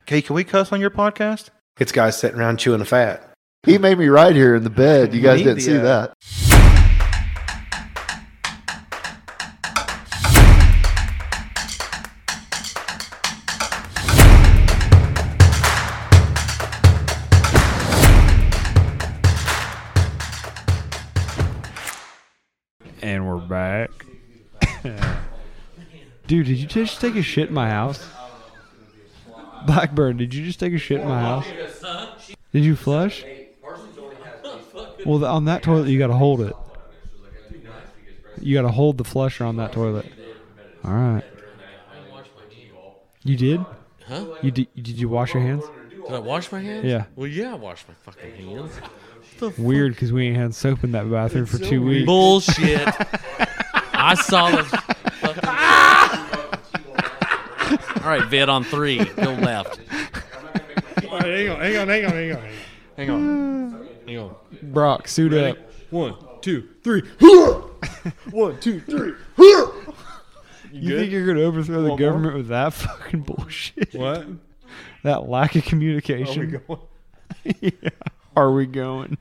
Okay, can we cuss on your podcast? It's guys sitting around chewing a fat. He made me right here in the bed. You guys didn't see that. And we're back. Dude, did you just take a shit in my house? Blackbird, did you just take a shit in my house? Did you flush? Well, on that toilet, you got to hold it. You got to hold the flusher on that toilet. All right. You did? Huh? Did you wash your hands? Did I wash my hands? Yeah. Well, yeah, I washed my fucking hands. Weird, because we ain't had soap in that bathroom for 2 weeks. Bullshit. I saw the fucking All right, Vid, on 3. Go left. All right, hang on. Brock, suit up. 1, 2, 3. 1, 2, 3. You think you're going to overthrow the government with that fucking bullshit? What? That lack of communication. Are we going? Yeah. Are we going?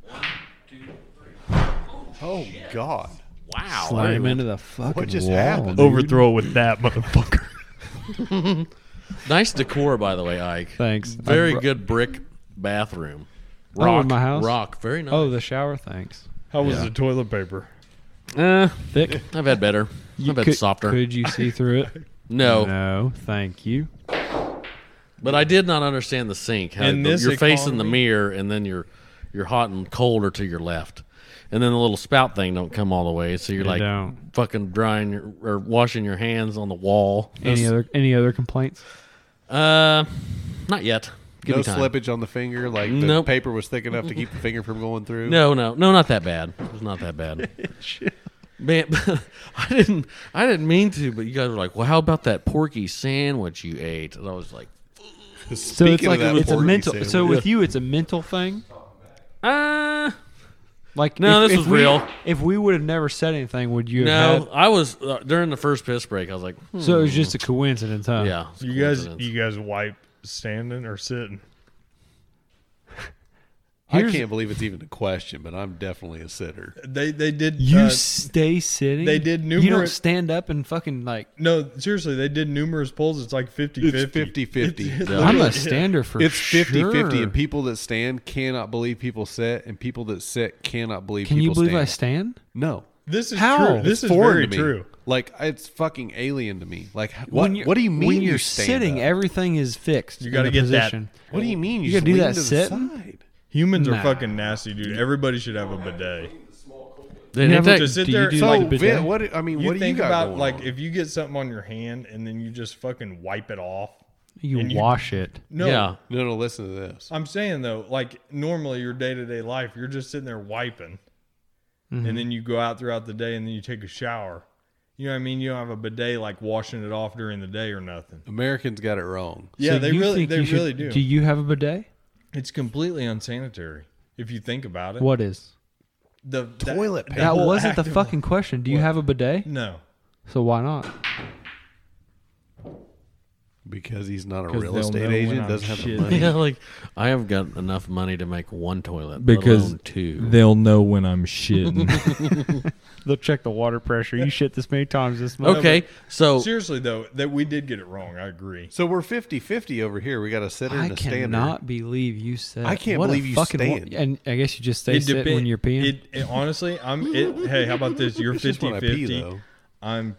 Oh, God. Wow. Slam into the fucking What just wall, happened? dude. Overthrow it with that motherfucker. Nice decor, by the way, Ike. Thanks. Very good brick bathroom. Oh, in my house? Rock. Very nice. Oh, the shower, thanks. How was the toilet paper? Thick. I've had better. I've had softer. Could you see through it? No. No, thank you. But I did not understand the sink. How In this you're facing the economy- mirror, and then you're hot and cold or to your left. And then the little spout thing don't come all the way, so you're They like don't. fucking drying or washing your hands on the wall. Any other complaints? Not yet. Give No me time. slippage on the finger, like the Nope. paper was thick enough to keep the finger from going through. No, not that bad. It was not that bad. Man, I didn't mean to, but you guys were like, "Well, how about that porky sandwich you ate?" And I was like, So it's Speaking like of that it's a porky mental. sandwich. So with you, it's a mental thing. Like No, if, this if was real. If we would have never said anything, would you have "No." I was during the first piss break. I was like, had? So it was just a coincidence, huh? "Yeah." it's a coincidence. You guys wipe standing or sitting? I can't believe it's even a question, but I'm definitely a sitter. They did. You stay sitting. they did You don't numerous- stand up and fucking like. No, seriously, they did numerous polls. It's like 50-50. It's 50-50. It's Yeah. I'm literally- a stander for It's sure. 50-50, and people that stand cannot believe people sit, and people that sit cannot believe Can you people believe I stand. stand? No. This is How? true. This It's is foreign very to me. true. Like, it's fucking alien to me. Like, When what you're- what do you mean when you're you stand sitting? up? Everything is fixed. You in gotta a get that- position. What do you mean? You just gotta do lean that to the sitting? side. Humans Nah. are fucking nasty, dude. Everybody should have a bidet. They Never take- to sit do you there- do So, like a So, bidet? Vin, what do You you think got about going like on? if you get something on your hand and then you just fucking wipe it off. You and you- wash it. No, Yeah. No, listen to this. I'm saying though, like normally your day to day life, you're just sitting there wiping, Mm-hmm. and then you go out throughout the day and then you take a shower. You know what I mean? You don't have a bidet like washing it off during the day or nothing. Americans got it wrong. Yeah, So they you really, think they you should- really do. Do you have a bidet? It's completely unsanitary if you think about it. What is? The Toilet paper. That whole wasn't the act of- fucking question. Do you What? have a bidet? No. So why not? Because he's not a 'Cause real they'll estate know when agent, I'm doesn't have the shitting. money. Yeah, like I have got enough money to make one toilet, Because let alone 2. They'll know when I'm shitting. They'll check the water pressure. You shit this many times this month. Okay, so Seriously though, that we did get it wrong. I agree. So we're 50-50 over here. We got a sitter I and a stander. cannot believe you said. I can't what a believe you fucking stand. And I guess you just stay sitting depen- when you're peeing. It honestly, hey, how about this? You're It's just when I pee, 50-50. though. I'm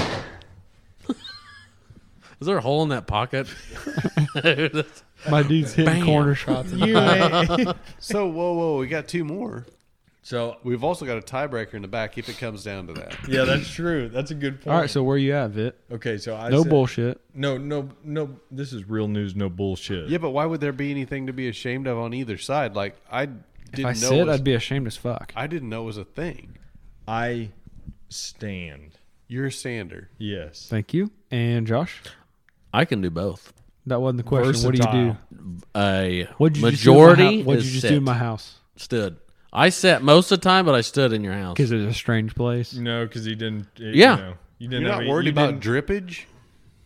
is there a hole in that pocket? My dude's hitting Bam. corner shots. you ain't. So, whoa, we got 2 more. So We've also got a tiebreaker in the back if it comes down to that. yeah, that's true. That's a good point. All right, so where you at, Vit? okay, so I No said, bullshit. No. This is real news. No bullshit. Yeah, but why would there be anything to be ashamed of on either side? Like, I didn't If I know said, it was, I'd be ashamed as fuck. I didn't know it was a thing. I stand. You're a stander. Yes. Thank you. And Josh, I can do both. that wasn't the question. What do you do? Versatile. A What did you majority What did is you just sit. do in my house? Stood. I sat most of the time, but I stood in your house. Because it's a strange place. No, because he didn't. Yeah. You didn't You're have not a- worried you about didn't- drippage?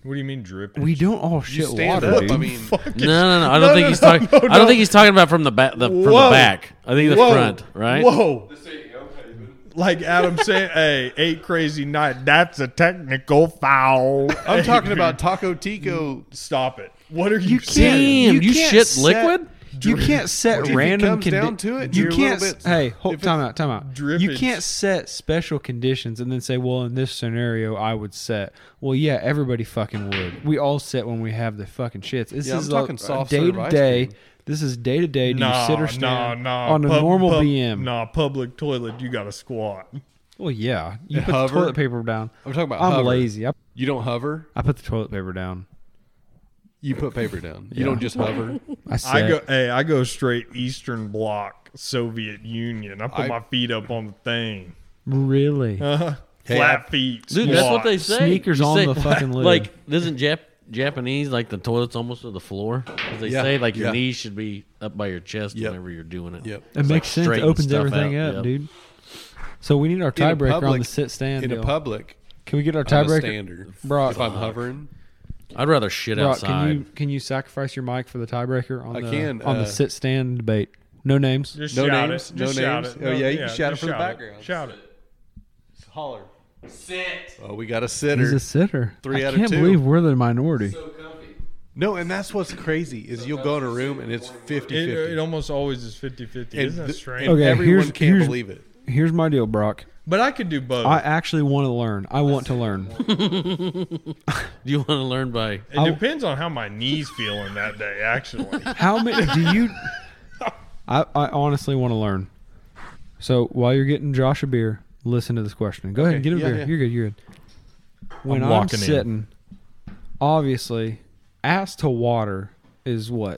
What do you mean dripping? We don't all You shit stand water, up. dude. I mean, No. I don't think he's talking. I don't think he's talking about from the back. From the Whoa. back. I think the Whoa. front. Right. Whoa. Like Adam saying, hey, 8 crazy night. That's a technical foul. I'm talking about Taco Tico. Stop it. What are you can't- saying? Damn, you can't shit set- liquid? You can't set If it random comes down to it, You you're a can't. little bit- Hey, if time it's out. You drippage. can't set special conditions and then say, "Well, in this scenario, I would set." Well, yeah, everybody fucking would. We all set when we have the fucking shits. This Yeah, I'm is talking soft day serve to ice day. cream. This is day to day. Do you sit or stand nah. on a normal BM? Nah, public toilet, you got to squat. Well, yeah, you And put hover? the toilet paper down. I'm talking about I'm hover. lazy. I You don't hover. put the toilet paper down. You put paper down. You Yeah. don't just hover. I go straight Eastern Bloc, Soviet Union. I put I- my feet up on the thing. Really? Hey, Flat feet. Dude, that's what they squat. say. Sneakers You on say- the fucking lid. Like, isn't Japanese like the toilet's almost to the floor? 'Cause they Yeah, say like your yeah. knees should be up by your chest Yep. whenever you're doing it. Yep. It It's makes like sense. It straightening opens stuff everything out. up, Yep. dude. So we need our In a tiebreaker on public- the sit stand In deal. a public, Can we get our I'm a tiebreaker? stander. Brock, If I'm hovering, I'd rather shit Brock, outside. can you sacrifice your mic for the tiebreaker on I the can, on the sit stand debate? No names. Just No shout names, it. no Just shout names. it. Oh, yeah, you can shout it just from the shout background. Shout it. holler. Sit. Oh, we got a He's sitter. a sitter. 3 I out of can't 2. believe we're the minority. No, and that's what's crazy is you'll go in a room and it's 50-50. It almost always is 50-50. And Isn't that th- strange? and Okay, everyone can't here's- believe it. Here's my deal, Brock. But I could do both. I actually want to learn. I want to learn. Do you want to learn by? It depends on how my knees feeling that day, actually. How many do you? I honestly want to learn. So while you're getting Josh a beer, listen to this question. Go ahead and get him a yeah, beer. yeah. You're good. You're good. When I'm I'm walking in. sitting, obviously, ass to water is what?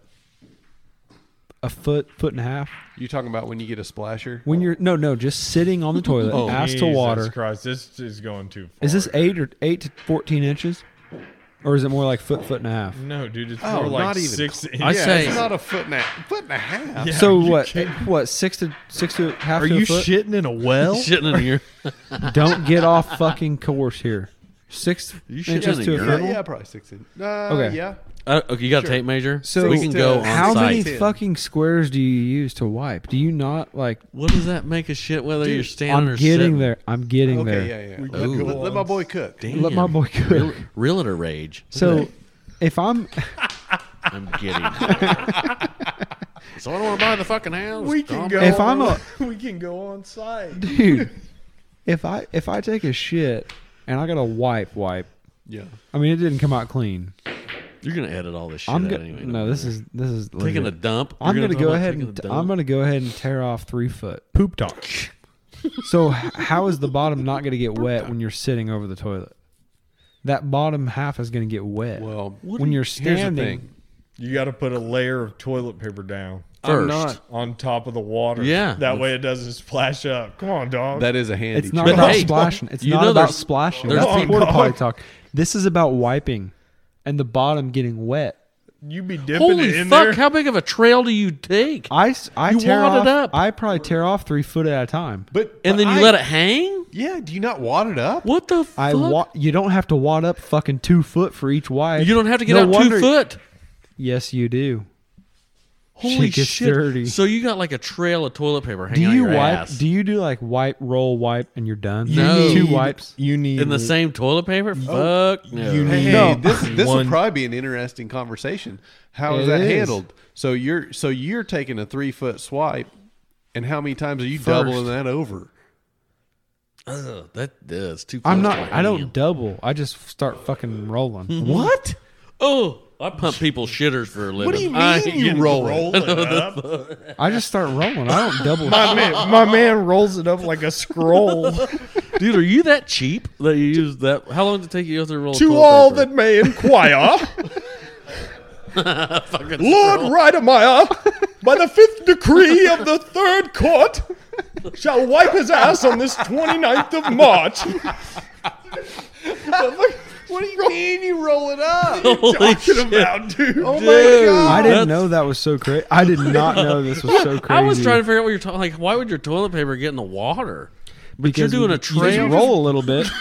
A foot and a half. You talking about when you get a splasher? When you're no, just sitting on the toilet, Oh, ass to Jesus water. Christ, this is going too far. Is this 8 to 14 inches, or is it more like foot and a half? No, dude, it's Oh, more like not even. 6 inches. I say- it's not a foot and a half. Yeah, So you what? kidding? What 6 to half? Are to a you foot? shitting in a well? Shitting in your. Don't get off fucking course here. 6 shit inches in to a a Yeah, urinal? foot. yeah, probably 6 inches. Okay. Yeah. Okay, you got a Sure. tape measure, So we can go on How site. many 10. fucking squares do you use to wipe? Do you not like? What does that make a shit whether Dude, you're standing I'm or getting sitting? there. I'm getting Okay, there. yeah, yeah. Ooh. Let my boy cook. Damn. Let my boy cook. Realtor rage. So, if I'm, I'm getting. There. So I don't want to buy the fucking house. We can Tom. go. If I'm a- we can go on site. dude, if I take a shit and I gotta wipe, Yeah. I mean it didn't come out clean. You're gonna edit all this shit I'm out gonna anyway. no. This is taking legit. a dump. I'm You're gonna talk go about ahead taking and a dump? I'm gonna go ahead and tear off 3 foot. Poop talk. So how is the bottom not gonna get wet when you're sitting over the toilet? That bottom half is gonna get wet. Well, when you're here's the standing, thing. You got to put a layer of toilet paper down I'm First. not. on top of the water. Yeah. That way it doesn't splash up. Come on, dog. That is a handy. it's not trick. about hey, splashing. It's you not know about there's- splashing. there's That's people- porta potty talk. This is about wiping and the bottom getting wet. You be dipping Holy it in fuck! there. How big of a trail do you take? I You tear wad it off. up. I probably tear off 3 foot at a time. But And then you let it hang? Yeah. Do you not wad it up? What the fuck? You don't have to wad up fucking 2 foot for each wipe. You don't have to get No out wonder- 2 foot. Yes, you do. Holy Shit gets shit! dirty. So you got like a trail of toilet paper Do hanging out you your wipe? ass Do you do like wipe, roll, wipe, and you're done? No. 2 wipes. You need in the same toilet paper? Fuck no. you need- Hey, No. this will One- probably be an interesting conversation. How is It that is. handled? So you're taking a 3 foot swipe, and how many times are you First. doubling that over? Ugh, that does too. I'm close not. to my I don't hand. double. I just start fucking rolling. What? Oh, I pump people's shitters for a living. What do you I mean ain't you getting- roll it? roll it up. I just start rolling. I don't double. My man rolls it up like a scroll. Dude, are you that cheap that you use that? How long did it take you to roll? To toilet all paper? that may inquire, Fucking Lord scroll. Ridemeyer, by the 5th decree of the 3rd court, shall wipe his ass on this 29th of March. What do you mean you roll it up? Holy Talking shit. about, dude. Oh Dude. my god! I didn't That's- know that was so crazy. I did not know this was so crazy. I was trying to figure out what you're talking. Like, why would your toilet paper get in the water? But because you're doing a you just trail. roll a little bit.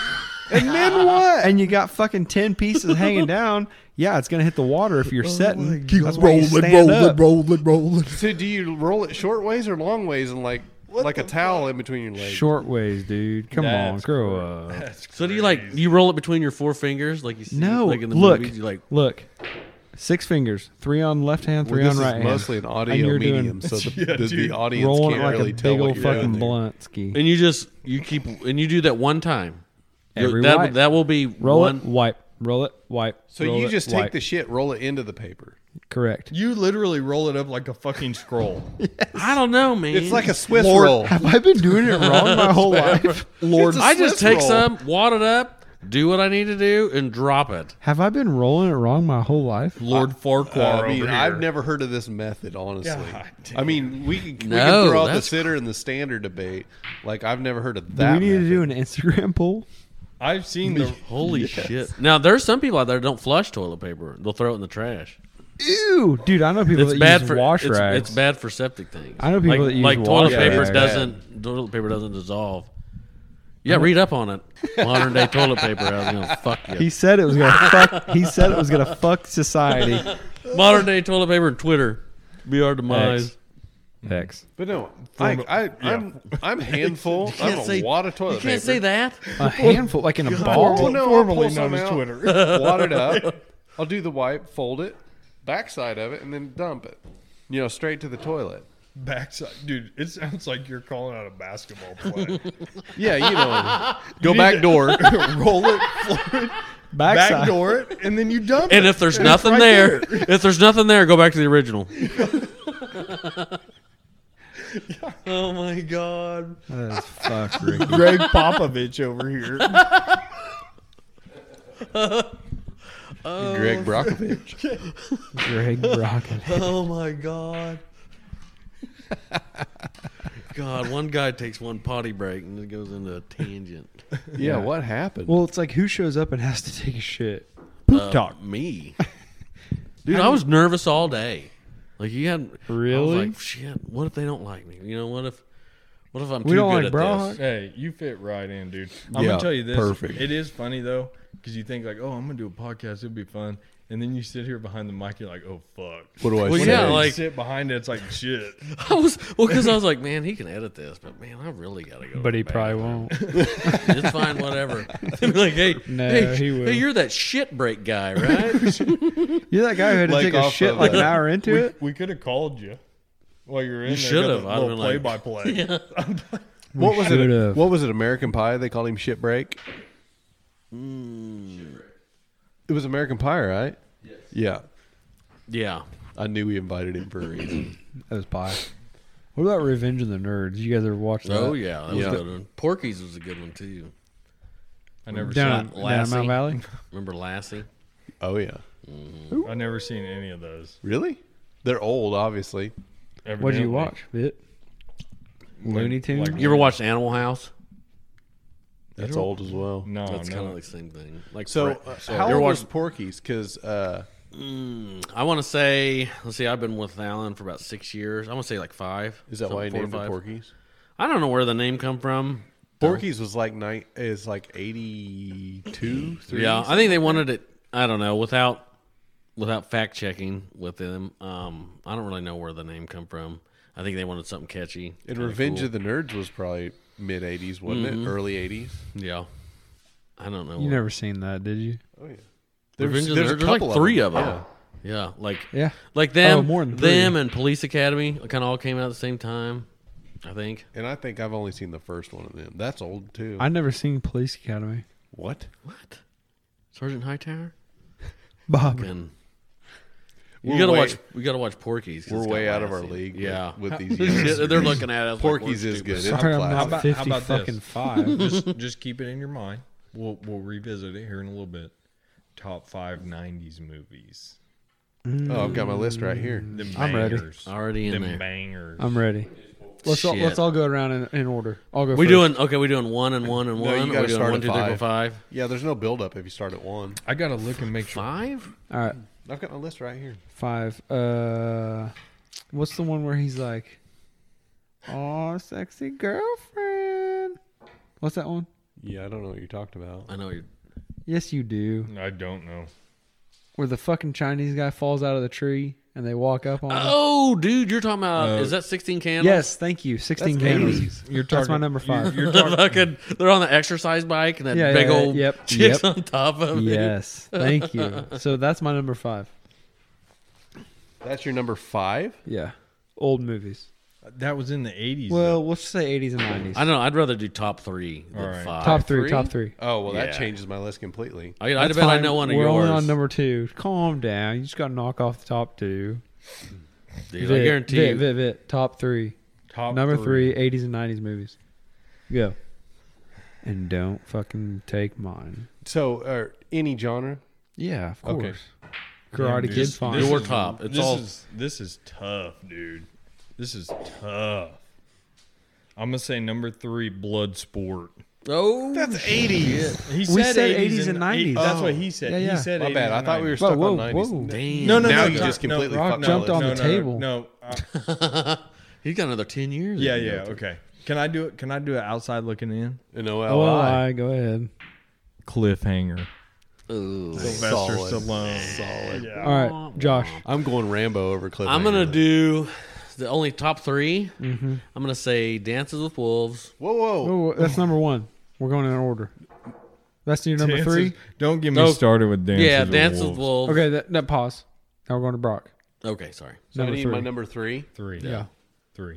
And then what? And you got fucking 10 pieces hanging down. Yeah, it's gonna hit the water if you're setting. That's why you stand up. rolling. So do you roll it short ways or long ways and like a towel in between your legs? Short ways, dude. Come on, That's grow up. So do you roll it between your four fingers like you see No, like in the look, movies? You like look. 6 fingers, 3 on left hand, 3 Well, on this right is hand. mostly an And audio you're doing- medium, so the audience rolling can't it like really a tell big what old you're doing fucking there. blunt ski. and you do that one time. Every that wipe. that will be Roll one. it, wipe. Roll it, wipe. So roll you it, just wipe. take the shit, roll it into the paper. Correct. You literally roll it up like a fucking scroll. I don't know, man. It's like a Swiss Lord, roll. Have I been doing it wrong my whole life? Lord, I just Swiss take roll. some, wad it up, do what I need to do, and drop it. Have I been rolling it wrong my whole life? Lord Farquhar I mean, over here. I've never heard of this method, honestly. God damn. I mean, we can No, throw out the that's- sitter and the standard debate. Like, I've never heard of Do that. we need to do method. an Instagram poll? I've seen the Holy shit! Now there's some people out there that don't flush toilet paper; they'll throw it in the trash. Ew, dude! I know people It's that bad use for wash it's, rags. It's bad for septic things. I know people like, that use like wash toilet paper rags. toilet paper doesn't dissolve. Yeah, read up on it. Modern day toilet paper. I was gonna fuck you. He said it was gonna fuck. He said it was gonna fuck society. Modern day toilet paper and Twitter be our demise. X. But no, I'm handful. I'm a wad of toilet You can't paper. say that. A handful, like in a Oh, ball. no, formerly I'll pull known some as out, Twitter. wad it up. I'll do the wipe, fold it, backside of it, and then dump it. Straight to the toilet. backside. Dude, it sounds like you're calling out a basketball play. Yeah, go back door. Roll it, float it, Backside. backdoor it, and then you dump And it. if there's it's nothing right there, if there's nothing there, go back to the original. Oh my god. That's fuck, Ricky. Greg Popovich over here. Greg Brockovich. Greg Brocken. Oh my god. God, one guy takes one potty break and it goes into a tangent. Yeah, what happened? Well, it's like who shows up and has to take a shit? Poop talk. Me. Dude, I was nervous all day. Like you had I Really? was like, shit, what if they don't like me? What if I'm We too don't good like at bra this? Hey, you fit right in, dude. I'm Yeah, gonna tell you this. perfect. It is funny though, because you think like, oh, I'm gonna do a podcast. It'll be fun. And then you sit here behind the mic. You're like, oh fuck. What do I Well, say? yeah, You like- sit behind it. It's like shit. Because I was like, man, he can edit this, but man, I really gotta go. But to he the probably bathroom. won't. It's fine, whatever. They'd be like, hey, No, hey, he will. hey, you're that shit break guy, right? You're that guy who had to Like take a off shit of like a- an hour into it? We could have called you while you were in You there. should got have. the I'd have little been like- play-by-play. What was should it? have. What was it? American Pie? They called him shit break. It was American Pie, right? Yes. Yeah, Yeah. I knew we invited him for a reason. That was pie. What about Revenge of the Nerds? You guys ever watched that? Oh yeah, that was Yeah. a good one. Porky's was a good one too. I never Down, seen. down Lassie. Mount Valley? Remember Lassie? Oh yeah, I never seen any of those. really? They're old, obviously. What did you Evidently. watch? Bit? Looney Tunes? Like- You ever watched Animal House? That's old as well. No, That's kind no. of the same thing. Like So, so how you ever old was watched? Porky's? Because I want to say. Let's see. I've been with Alan for about 6 years. I want to say like 5. is that why you Something, named 4 it or 5. Porky's? I don't know where the name come from. Porky's was like 82, 3. Yeah, I think they wanted it. I don't know without fact checking with them. I don't really know where the name come from. I think they wanted something catchy. And kinda Revenge cool. of the Nerds was probably mid 80s, wasn't it? Early 80s. Yeah, I don't know. You never seen that, did you? Oh yeah. Revenge of the there's a Nerds. There's like couple 3 of of them. them. Yeah, like Yeah. them, Oh, more than 3. them, and Police Academy kind of all came out at the same time. I think. And I think I've only seen the first one of them. That's old too. I never seen Police Academy. What? What? Sergeant Hightower? Bob. And We're you gotta way- watch. We gotta watch Porky's. 'cause We're it's got way out of our Lassie. league. Yeah, With these Shit, youngsters. they're looking at us. Porky's like we're is good. stupid. It's Sorry, I'm classic. not about- 50 how about this? fucking 5. Just keep it in your mind. We'll revisit it here in a little bit. Top 5 '90s movies. Oh, I've got my list right here. Them I'm ready. bangers. Already in Them there. bangers. I'm ready. Let's Shit. all go around in order. I'll go We first. doing okay? We doing 1 and 1 and No, 1. you Or gotta we doing start 1, at 2, 3, 4, 5. 5. Yeah, there's no build up if you start at 1. I gotta look and make sure. 5? All right. I've got my list right here. 5. What's the one where he's like, "Oh, sexy girlfriend"? What's that one? Yeah, I don't know what you're talking about. I know you're. Yes, you do. I don't know. Where the fucking Chinese guy falls out of the tree and they walk up on him. Oh, dude, you're talking about. Is that 16 Candles? Yes, thank you. 16 That's candles. 80s. You're That's my talking- number 5. You're The talking. fucking, they're on the exercise bike and that Yeah, big yeah, old yep, chick's yep. on top of it. Yes, thank you. So that's my number 5. That's your number 5? Yeah, old movies. That was in the 80s. Well, let's just say 80s and 90s. I don't know. I'd rather do top 3 than All right. 5. Top three. Oh, well, that Yeah. changes my list completely. I That's bet I fine. know one of We're yours. only on number 2. Calm down. You just got to knock off the top 2. Dude, I guarantee you. Vit. Top 3. Top Number 3, 80s and 90s movies. Go. And don't fucking take mine. So, any genre? Yeah, of course. Okay. Karate Damn, Kid's fine. Your top. It's all. This is tough, dude. This is tough. I'm gonna say number 3, Bloodsport. Oh, That's 80s. He We said 80s and 90s. That's what he said. Yeah, yeah. He said My 80s bad. I and thought we were 90s. stuck Whoa, on 90s. whoa. damn. No, Now you no, just completely Rock fucked my jumped list. on the table. No. He's got another 10 years. Yeah, he can yeah. go through. Okay. Can I do it? Can I do it outside looking in? An Oh, OLI. go ahead. Cliffhanger. Ooh. Sylvester Solid. Stallone. Solid. Yeah. All right, Josh. I'm going Rambo over Cliffhanger. I'm gonna do the only top 3. Mm-hmm. I'm gonna say Dances with Wolves. Whoa, whoa. Oh, that's number 1. We're going in order. That's your number Dances- 3. Don't get me No. started with Dances Yeah, with Dances Wolves. with Wolves. Okay, that pause. Now we're going to Brock. Okay, sorry. So I Number need 3. my number 3. 3. Yeah. 3.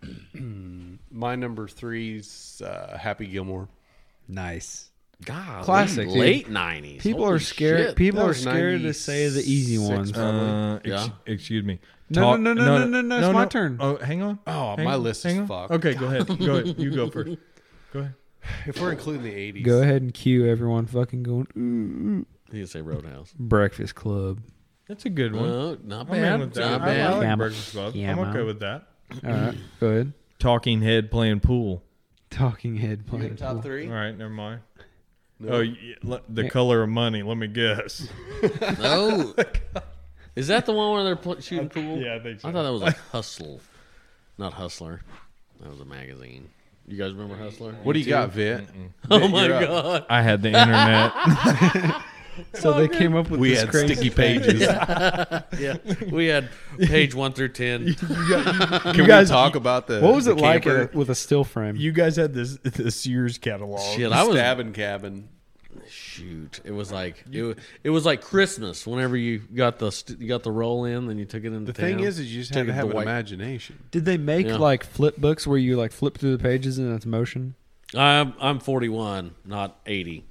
My number 3's Happy Gilmore. Nice. God, Classic, dude. late 90s. People Holy are scared. shit. People That are was scared to say the easy 96 ones. Yeah. Excuse me. No, no, it's my turn. Oh, hang on. Oh, Hang my on, list hang is on. fucked. Okay, go ahead. Go ahead. You go first. Go ahead. If we're including the 80s. Go ahead and cue everyone fucking going, ooh. You can say Roadhouse. Breakfast Club. That's a good one. No, not I'm in bad. with that. Not I bad. like Yeah. Breakfast Club. Yeah, I'm okay man. with that. All right, go ahead. Talking head playing pool. Talking head You playing. got top pool. 3? All right, never mind. No. Oh, the color of money. Let me guess. No. Is that the one where they're shooting pool? Yeah, I think so. I thought that was like Hustle, not Hustler. That was a magazine. You guys remember Hustler? What do you got, Vit? Oh my you're up. god! I had the internet. So they came up with We this had crazy sticky thing. pages. Yeah, we had page 1 through 10. Can You guys- we talk about the What was the it like camper? with a still frame? You guys had the Sears catalog. Shit, I was Stabbing cabin. shoot. It was like it was like Christmas. Whenever you got the roll in, then you took it into The town. thing is you just Took had to it have an white- imagination. Did they make Yeah. like flip books where you like flip through the pages and it's motion? I'm 41, not 80.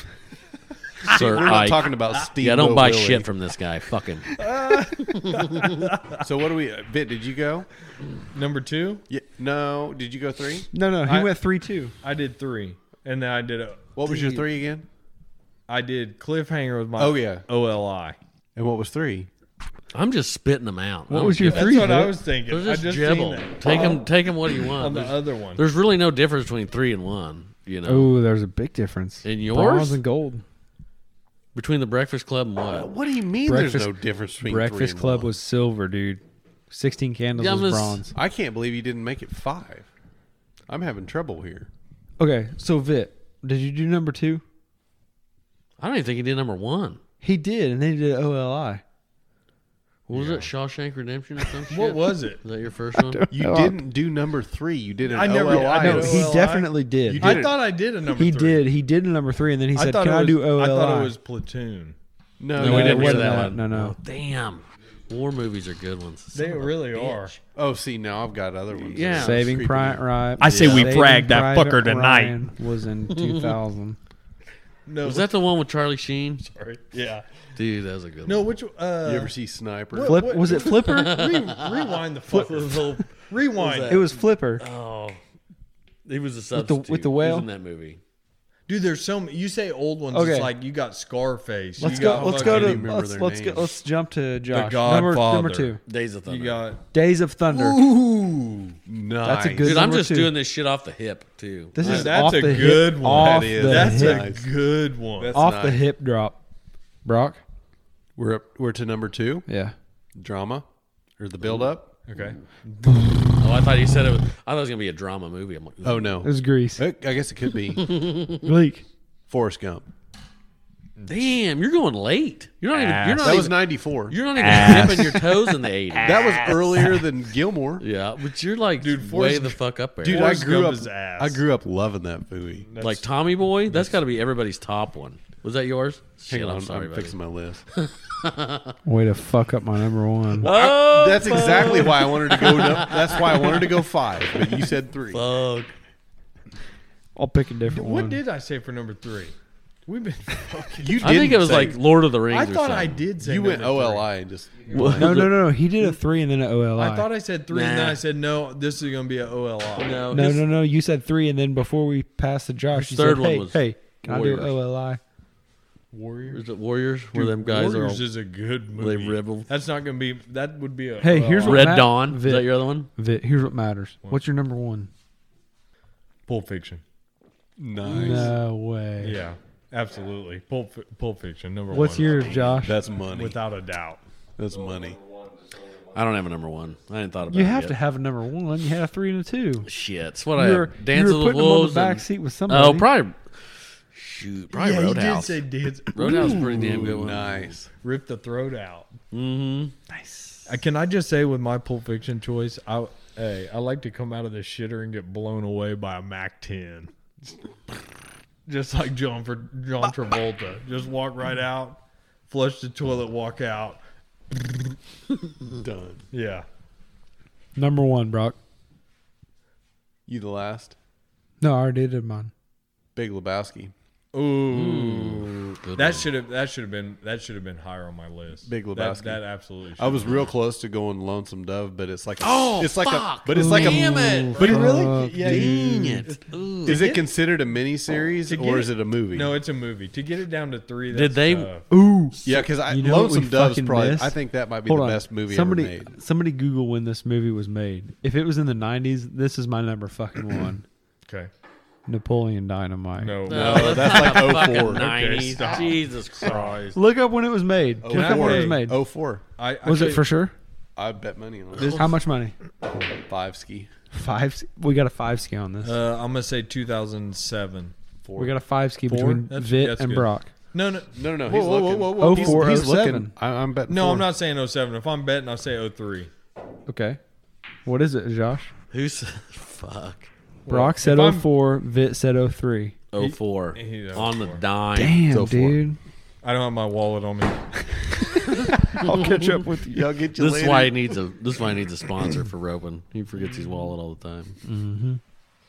Sir, We're not Ike. talking about Steve. Yeah, don't buy Willie. shit from this guy. Fucking. So what do we? Vit, did you go? Number 2, Yeah, no. Did you go 3? No, he I- went 3-2. I did 3, and then I did What was your 3 again? I did Cliffhanger with my Oh, yeah. OLI. And what was 3? I'm just spitting them out. I What don't was your give a- 3? That's what I Vic? was thinking. They're I just just jibble. seen that. Take them. What do you want? On the There's, other one. there's really no difference between 3 and 1. You know, Oh, there's a big difference. In yours? Bronze and gold. between the Breakfast Club and what? What do you mean Breakfast- there's no difference between 3 Breakfast and Club 1? was silver, dude. 16 Candles Yeah, was I'm just- bronze. I can't believe you didn't make it 5. I'm having trouble here. Okay, so Vit, did you do number 2? I don't even think he did number 1. He did, and then he did OLI. What was it? Shawshank Redemption or some shit? What was it? Is that your first one? You No. didn't do number 3. You did an I never- OLI. I No, did he OLI? definitely did. You I did it. thought I did a number He 3. did. He did a number 3, and then he said, thought "Can it I was, do OLI?" I thought it was Platoon. No, No, we didn't it do wasn't that that. one. No, no. Oh, damn. War movies are good ones. They Son of a really bitch. are. Oh, see, now I've got other ones. Yeah. Saving Creeping Private me. Ryan. I say we Saving frag that Private fucker tonight. Ryan was in 2000. No, Was that the one with Charlie Sheen? sorry? Yeah. Dude, that was a good No, one. which? You ever see Sniper? Flip? Was it Flipper? Rewind the fuck. Rewind. It was Flipper. Oh. He was a the- substitute. with the He was whale? in that movie. Dude, there's so many. You say old ones. Okay. It's like you got Scarface. Let's you go. got Let's go I to. can't remember Let's their let's go. names. Let's jump to Josh. Godfather. Number 2. Days of Thunder. You got. Days of Thunder. Ooh, nice. That's a good- Dude, I'm number just 2. doing this shit off the hip, too. This is That's off a the good hip, one. Off That is. the That's hip, a nice. good one. That's off the nice. hip drop. Brock. We're to number 2. Yeah. Drama or the build up. Okay. Oh, I thought you said it was. I thought it was gonna be a drama movie. I'm like, Oh no, It was Grease. I guess it could be Gleek. Forrest Gump. damn, you're going late. You're not even. You're not That even. was '94. You're not even dipping your toes in the 80s. That was earlier than Gilmore. Yeah, but you're like way Forrest- the fuck up there. Dude, Forrest I grew Gump up. is ass. I grew up loving that movie. like Tommy Boy. That's got to be everybody's top one. Was that yours? Hang Shit, on, I'm sorry, I'm buddy. fixing my list. Way to fuck up my number one. Oh, That's exactly why I wanted to go. That's why I wanted to go 5, but you said 3. fuck. I'll pick a different What one. did I say for number 3? We've been fucking. You I think it was say- like Lord of the Rings. I or thought I something. did say you went number 3. OLI and just. No. He did a 3 and then an OLI. I thought I said 3, and then Nah. I said no. This is gonna be a OLI. No, No. You said 3, and then before we passed to Josh, His you third said, one "Hey, was hey, can I do Warriors. OLI?" Warriors. Is it Warriors? Where them guys Warriors are? is a good They movie. ribble. That's not gonna be. That would be a. Hey, here's what Red Matt- Dawn. Is Vic. that your other one? Vit, here's what matters. What's your number one? Pulp Fiction. Nice. No way. Yeah, absolutely. Pulp Fiction. Number What's one. yours, Josh? That's money. Without a doubt. That's money. I don't have a number one. I hadn't thought about You it have yet. to have a number one. You had a 3 and a 2. Shit, it's what You I were, have. you Dances were with putting them on the Wolves. back and- seat with somebody. Oh, probably. Shoot, probably yeah, Roadhouse. he did say dance. Roadhouse is a pretty damn good one. Nice. Rip the throat out. Mm-hmm. Nice. Can I just say with my Pulp Fiction choice, I like to come out of the shitter and get blown away by a Mac 10. Just like John Travolta. Just walk right out, flush the toilet, walk out. Done. Yeah. Number one, Brock. You the last. No, I already did mine. Big Lebowski. Ooh. Good That one. should have been higher on my list. Big Lebowski. That absolutely should I was have real close to going Lonesome Dove, but it's like Oh, it's like fuck. but it's like Damn a it. But it really Fuck, yeah, Dang dude. it. Ooh. is it considered a miniseries to get or is it a movie? No, it's a movie. To get it down to 3, that's Did they- tough. Ooh. Yeah, because You know what Lonesome we Dove's fucking probably. missed? I think that might be Hold the on. best movie somebody, ever made. Somebody Google when this movie was made. If it was in the 90s, this is my number fucking one. Okay. Napoleon Dynamite. No. No, that's like fucking 04. 90s. stop. Jesus Christ. Look up when it was made. Look up when it was made. 04. I Was tell it for sure? I bet money on it. How much money? 5 ski. 5. We got a 5 ski on this. I'm gonna say 2007. We got a 5 ski 4? between That's Vit and good. Brock. No. No. Whoa, He's whoa, looking. whoa, whoa, whoa. He's, 04, he's 07. looking. I'm betting. No, 4. I'm not saying 07. If I'm betting, I'll say 03. Okay. What is it, Josh? Who's. Fuck. Brock said if I'm- 04. Vit said 03. 04. He's On the 04. dime. Damn, so far. dude. I don't have my wallet on me. I'll catch up with you. Y'all get you This later. is why he needs a. This is why he needs a sponsor for roping. He forgets his wallet all the time.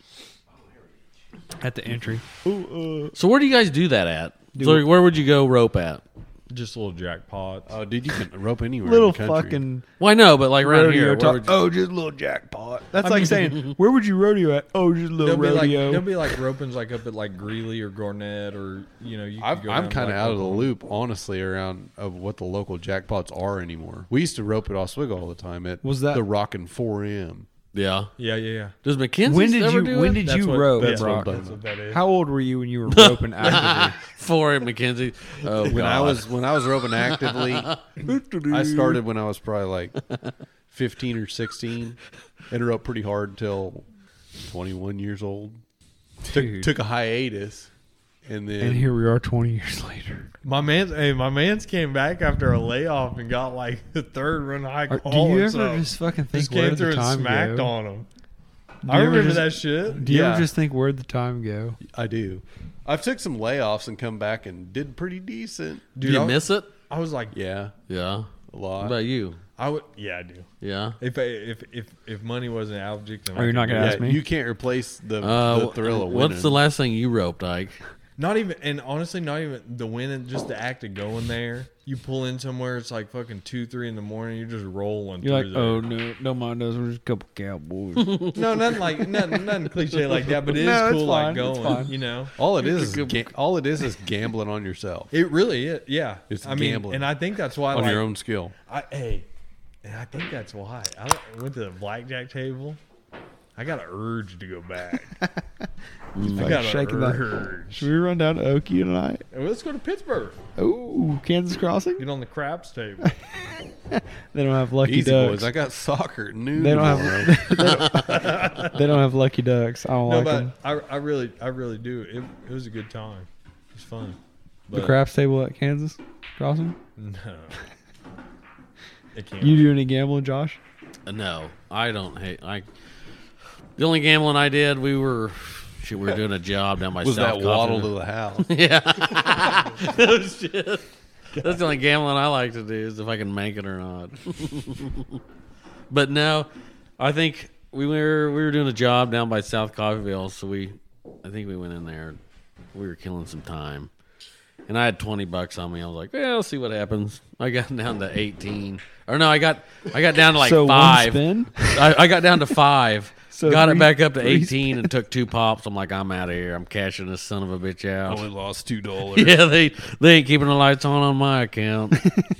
At the entry. So where do you guys do that at? So where would you go rope at? Just little jackpots. Oh, dude, you can rope anywhere. Little in the country. fucking Well, I know, but like around rodeo here, where talk. would you, Oh, just a little jackpot. That's like saying, where would you rodeo at? Oh, just a little rodeo. There'll be like ropings like up at like Greeley or Garnett or you know you. Could go I'm down to, kind of like, out of the Oklahoma. loop, honestly, around of what the local jackpots are anymore. We used to rope at Oswego all the time at Was that- the Rockin' 4M. yeah. Yeah. Does McKinsey when did ever you do when it? did you rope, that's Brock? what I'm That's what that is. How old were you when you were roping actively? For it, McKenzie. Oh When God. I was roping actively, I started when I was probably like 15 or 16, and roped pretty hard till 21 years old. Dude. Took a hiatus, and then And here we are 20 years later. My man's came back after a layoff and got like the third run high Do call. you or ever something. just fucking think Just where came did through the and time smacked go? on him. Do I you ever remember just- that shit. Do you Yeah. ever just think where'd the time go? I do. I've took some layoffs and come back and did pretty decent. Do you miss it? I was like, Yeah, Yeah. a What lot. about you? I would. Yeah, I do. Yeah. If money wasn't an object, then Oh, you're not gonna Yeah, ask me? you can't replace the thrill of winning. What's the last thing you roped, Ike? Not even, and honestly, not even the winning. Just the act of going there. You pull in somewhere, it's like fucking 2, 3 in the morning. You're just rolling. You're like, through there. oh no, don't mind us. We're just a couple cowboys. No, nothing cliche like that. But it is No, it's cool, fine, like it's going. fine. You know, All it is gambling on yourself, it really is. Yeah, It's I mean, gambling. and I think that's why. on like, your own skill. And I think that's why I went to the blackjack table. I got an urge to go back. I Like got shaking an that. urge. Should we run down to Okie tonight? Hey, let's go to Pittsburgh. Ooh, Kansas Crossing. Get on the craps table. They don't have Lucky Easy, Ducks. boys. I got soccer at noon. They don't tomorrow. have. They don't have Lucky Ducks. I don't No, like but them. I really do. It was a good time. It was fun. The But craps table at Kansas Crossing. No. It can't. You do any gambling, Josh? No, I don't hate. The only gambling I did, we were doing a job down by Was South that waddle to Coffee. the house? Oh, shit. That's the only gambling I like to do is if I can make it or not. But no, I think we were doing a job down by South Coffeeville, so I think we went in there. We were killing some time, and I had $20 on me. I was like, "Yeah, I'll see what happens." I got down to 18, or no, I got down to like so 5. One spin. I got down to 5. So got it three- back up to three 18 and took 2 pops. I'm like, I'm out of here. I'm cashing this son of a bitch out. Only lost $2. Yeah, they ain't keeping the lights on my account.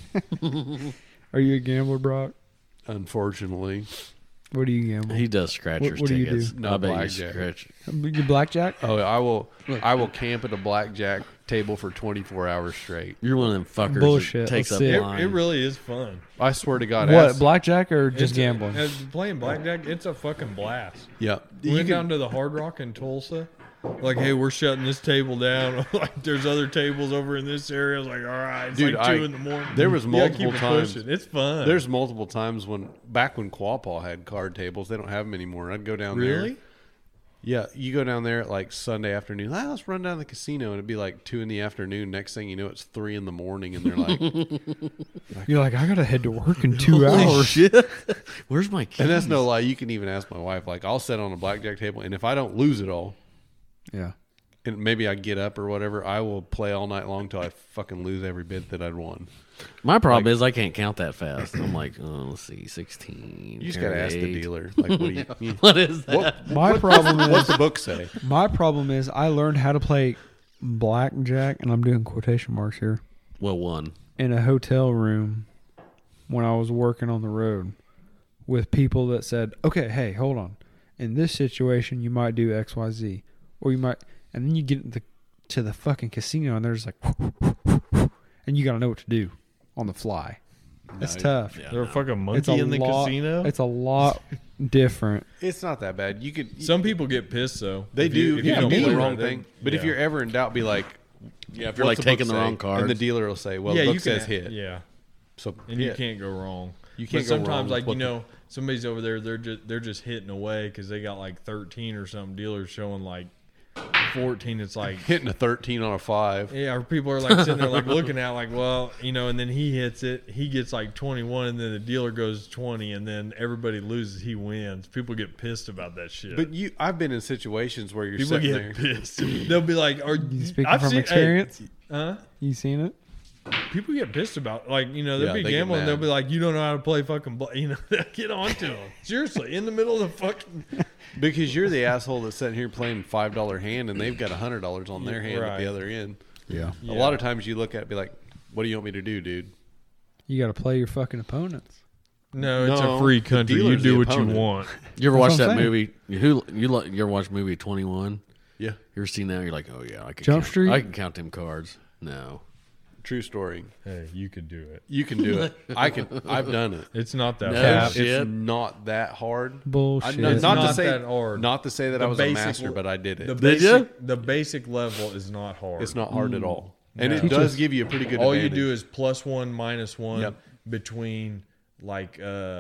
Are you a gambler, Brock? Unfortunately, What do you gamble? He does scratcher's What do you tickets. do? No I bet you blackjack. scratch. You blackjack? oh, I will camp at a blackjack table for 24 hours straight. You're one of them fuckers Bullshit. that takes Let's up see. line. It really is fun. I swear to God. What, ask- blackjack or just It's gambling? Playing blackjack, it's a fucking blast. Yeah, We went down to the Hard Rock in Tulsa. Like, hey, we're shutting this table down. Like, there's other tables over in this area. I was like, all right, it's Dude, like 2 in the morning. there was You gotta multiple keep it times- pushing. It's fun. There's multiple times back when Quapaw had card tables, they don't have them anymore. I'd go down there. really? Yeah, you go down there at like Sunday afternoon. Let's run down to the casino, and it'd be like 2 in the afternoon. Next thing you know, it's 3 in the morning, and they're like, You're like, I gotta head to work in 2 Holy hours. shit. Where's my keys? and that's no lie. You can even ask my wife. Like, I'll sit on a blackjack table, and if I don't lose it all, Yeah. and maybe I get up or whatever, I will play all night long till I fucking lose every bit that I'd won. My problem is I can't count that fast. I'm like, let's see, 16. You just gotta ask the 38. dealer. Like, what do you? What is that? My problem What's is the book say? I learned how to play blackjack, and I'm doing quotation marks here, Well, one. in a hotel room when I was working on the road with people that said, okay, hey, hold on. In this situation, you might do X, Y, Z. Or you might, and then you get to the fucking casino, and there's like, and you got to know what to do on the fly. It's tough. Yeah, There a no. fucking It's monkey a in the lot, casino? It's a lot different. It's not that bad. You could. Some people get pissed, though. They If you- do. if You you can don't do the play wrong right, thing. But if yeah. you're ever in doubt, be like, Yeah, if you're "What's like the book taking the say?" wrong cards. and the dealer will say, "Well, yeah, the book you says can, hit." Yeah, So and you hit. can't go wrong. You can't But go wrong sometimes, with like what you know, somebody's over there. They're just hitting away because they got like 13 or something. Dealers showing like 14. It's like, hitting a 13 on a 5. yeah, or people are like sitting there like looking at like, well, you know, and then he hits it. He gets like 21, and then the dealer goes 20, and then everybody loses. He wins. People get pissed about that shit. But I've been in situations where you're people sitting get there. pissed. They'll be like, "Are You speaking I've from seen- hey, experience? huh? You seen it? People get pissed about, like, you know, they'll Yeah, be they get gambling. mad. They'll be like, you don't know how to play fucking, you know, they'll get on to them. Seriously, in the middle of the fucking. Because you're the asshole that's sitting here playing $5 hand, and they've got $100 on their hand at Right. the other end. Yeah. A lot of times you look at it and be like, "What do you want me to do, dude?" You got to play your fucking opponents. No, it's No, a free the country. You dealer's do the what opponent. you want. You ever That's watch what that I'm saying. movie? You ever watch movie 21? Yeah, You ever seen that? You're like, oh yeah, I can Jump count, Street? I can count them cards. No, true story. Hey, you could do it. You can do it. I've done it. It's not that No hard. shit. It's not that hard. Bullshit. Not It's to not say that hard. Not to say that The I was a basic master, l- but I did it. The Did ya? basic level is not hard. It's not hard at all, and No. it Teach does us. give you a pretty good. All advantage. you do is +1, -1 Yep. between like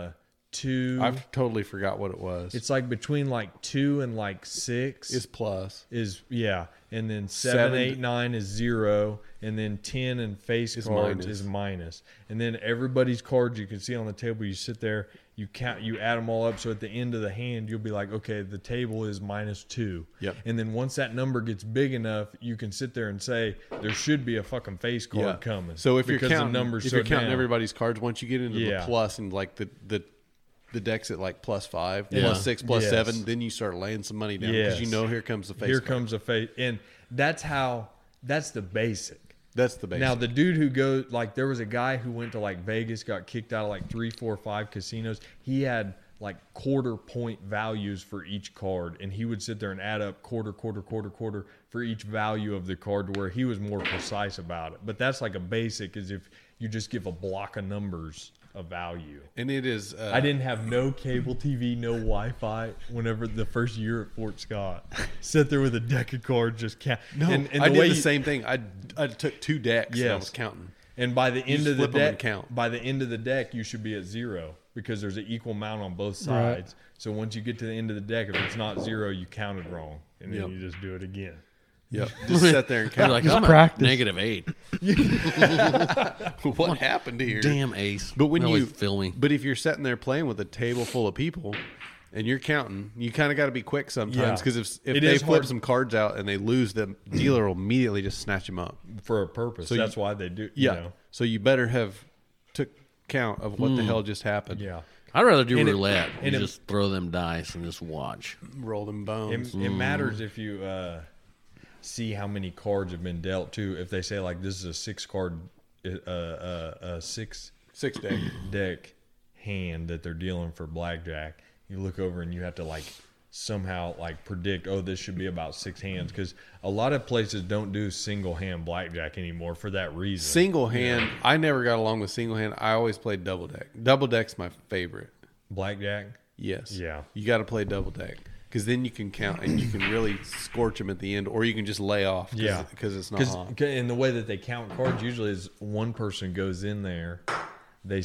2. I've totally forgot what it was. It's like between like 2 and like 6 Is plus. is yeah, and then 7, Seven- 8, 9 is 0, and then 10 and face Is cards minus. is minus, and then everybody's cards you can see on the table. You sit there, you count, you add them all up. So at the end of the hand, you'll be like, okay, the table is -2. Yep. And then once that number gets big enough, you can sit there and say there should be a fucking face card coming. So if you're because counting, the numbers if so you're counting down. everybody's cards, once you get into Yeah. the plus and like the deck's at like +5, Yeah. +6, +7, Yes. then you start laying some money down because you Yes. know here comes the face. here card. comes a face, and that's the basic. That's the basic. Now the dude who goes, like, there was a guy who went to like Vegas, got kicked out of like 3, 4, 5 casinos. He had like quarter point values for each card, and he would sit there and add up quarter for each value of the card to where he was more precise about it. But that's like a basic, is if you just give a block of numbers a value. And it is. I didn't have no cable TV, no Wi-Fi. Whenever the first year at Fort Scott, sit there with a deck of cards, just count. No, and I did the same thing. I took 2 decks and I was counting. And by the end of the flip 'em and deck, count. by the end of the deck, you should be at 0 because there's an equal amount on both sides. Right. So once you get to the end of the deck, if it's not 0, you counted wrong, and then Yep. you just do it again. Yep. Just sit there and You're count. like, Just I'm practice. at -8. What happened here? Damn ace. But when That you always fill me. But if you're sitting there playing with a table full of people and you're counting, you kind of got to be quick sometimes Yeah. because if It they is flip hard. some cards out and they lose, the dealer will immediately just snatch them up. For a purpose. So That's why they do. Yeah. You know. So you better have took count of what the hell just happened. Yeah. I'd rather do And it- roulette. and You it- just throw them dice and just watch. Roll them bones. It matters if you see how many cards have been dealt too. If they say like this is a 6-card, a 6 6 deck hand that they're dealing for blackjack, you look over and you have to like somehow like predict, oh, this should be about 6 hands, because a lot of places don't do single hand blackjack anymore for that reason. Single hand. I never got along with single hand. I always played double deck. Double deck's my favorite. Blackjack. Yes. Yeah. You got to play double deck because then you can count and you can really scorch them at the end, or you can just lay off. Yeah, Because it's not hot. And the way that they count cards usually is one person goes in there, they'll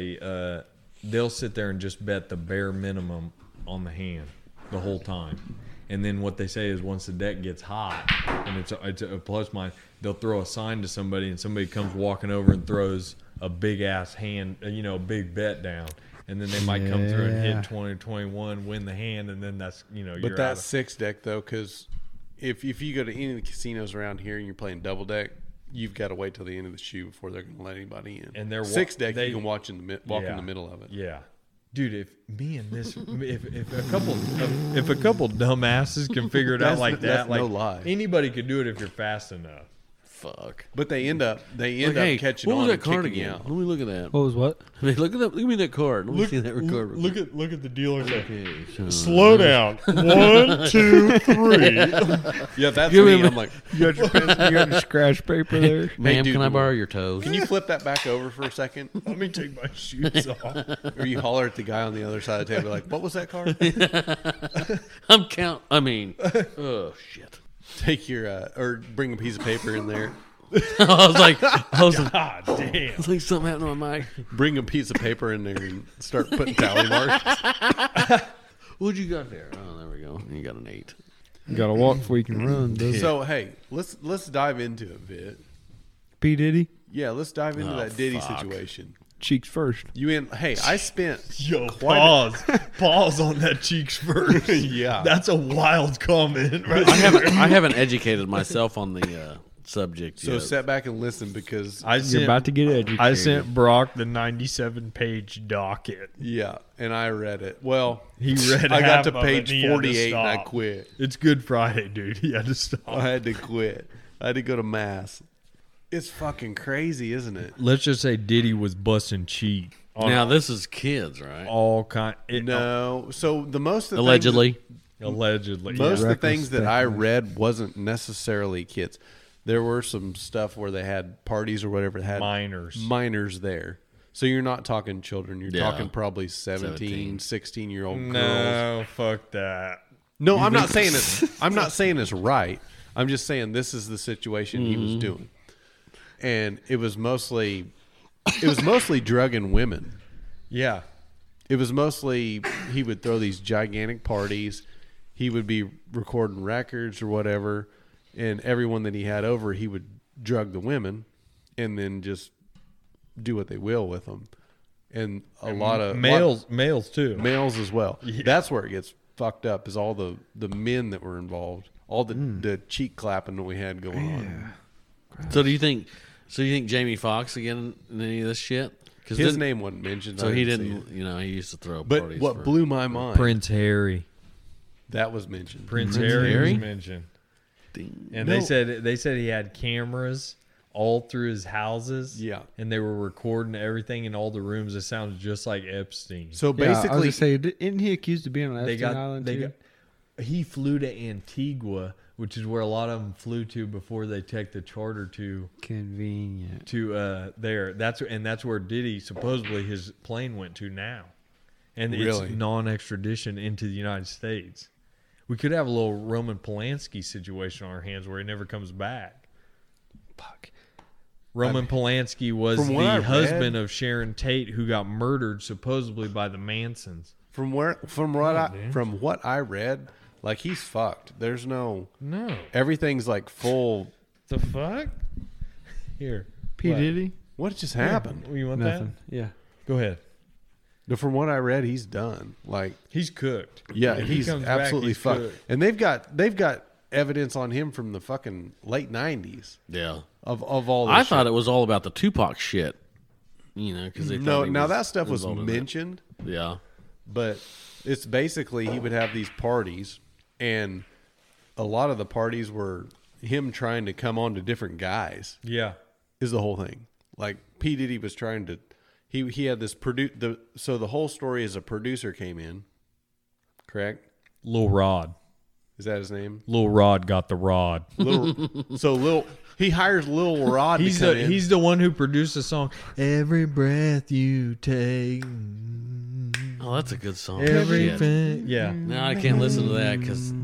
sit there and just bet the bare minimum on the hand the whole time, and then what they say is once the deck gets hot and it's a plus minus, they'll throw a sign to somebody and somebody comes walking over and throws a big ass hand, a big bet down. And then they might come through and Yeah. hit 20, 21, win the hand, and then that's you're But out that's of- 6 deck though, because if you go to any of the casinos around here and you're playing double deck, you've got to wait till the end of the shoe before they're going to let anybody in. And they're 6 deck, they- you can walk in Yeah. the middle of it. Yeah, dude. If me and this, if a couple dumbasses can figure it out That's- like that, that's like no lie. anybody could do it if you're fast enough. Fuck. But they end up Like, hey, catching what was on that and card kicking you again? out. Let me look at that. What was what? Hey, look at that. Look at me that card. Let me see that record. Look at the dealer. Okay, so- Slow down. 1, 2, 3. Yeah, that's Give me. him I'm like, You got your pencil, you got your scratch paper there. Ma'am, dude, can I borrow your toes? can you flip that back over for a second? Let me take my shoes off. Or you holler at the guy on the other side of the table like, what was that card? Oh shit. Take your or bring a piece of paper in there. I was like, God damn. it's like something happened on my mic. Bring a piece of paper in there and start putting tally marks. What'd you got there? Oh, there we go. You got an 8. You gotta walk before you can run. Doesn't it? So hey, let's dive into it, Vid. P Diddy, Yeah, let's dive into Oh, that Diddy fuck. situation. cheeks first. Hey, I spent Yo, pause on that cheeks first. yeah. That's a wild comment, right? I haven't educated myself on the subject So yet. sit back and listen because You're about to get educated. I sent Brock the 97-page docket. yeah, and I read it. Well, He read I got half to of it page and he had to 48 and I stop. quit. It's Good Friday, dude. He had to stop. I had to quit. I had to go to mass. It's fucking crazy, isn't it? Let's just say Diddy was busting cheek. On Now this is kids, right? all kind. No. So the most of the Allegedly. Allegedly. most of the Reckless things that I speculation. read wasn't necessarily kids. There were some stuff where they had parties or whatever that had minors there. So you're not talking children. You're Yeah. talking probably 17, 17. 16-year-old girls. No, fuck that. No, I'm not saying it's right. I'm just saying this is the situation he was doing. And it was mostly drugging women. Yeah. It was mostly he would throw these gigantic parties. He would be recording records or whatever, and everyone that he had over, he would drug the women, and then just do what they will with them. And a lot of Males too. males as well. That's where it gets fucked up. Is all the men that were involved, all the cheek clapping that we had going on. So do you think Jamie Foxx again in any of this shit? Because His name wasn't mentioned. So I he see didn't. it. You know, he used to throw But parties. what for- blew my mind, Prince Harry. that was mentioned. Prince Prince Harry Harry? was mentioned. Ding. And No. they said he had cameras all through his houses. Yeah. And they were recording everything in all the rooms. It sounded just like Epstein. So Yeah, I was basically, gonna say, isn't he accused of being on Epstein Island too? He flew to Antigua, which is where a lot of them flew to before they take the charter to Convenient. there. That's where Diddy supposedly his plane went to now, and Really? it's non-extradition into the United States. We could have a little Roman Polanski situation on our hands where he never comes back. Fuck. Roman Polanski was from what I the read- husband of Sharon Tate, who got murdered supposedly by the Mansons. from what I read, like he's fucked. There's no No, everything's like full. the fuck. Here, P. What? Diddy? What just happened? You want Nothing. Yeah. that? Go ahead. No, from what I read, he's done. Like, He's cooked. yeah, If he he's comes back, absolutely he's fucked. cooked. And they've got evidence on him from the fucking late '90s Yeah. of all. This I thought shit. it was all about the Tupac shit. You know, because they No, thought he now that stuff was involved in that. mentioned, Yeah. but it's basically he would have these parties, and a lot of the parties were him trying to come on to different guys. Yeah. Is the whole thing. Like P. Diddy was trying to, he had this so the whole story is a producer came in, correct? Lil Rod. Is that his name? Lil Rod got the rod. He hires Lil Rod He's to come in. the one who produced the song Every Breath You Take. Oh, that's a good song. Everything. Shit. Yeah. Now I can't listen to that because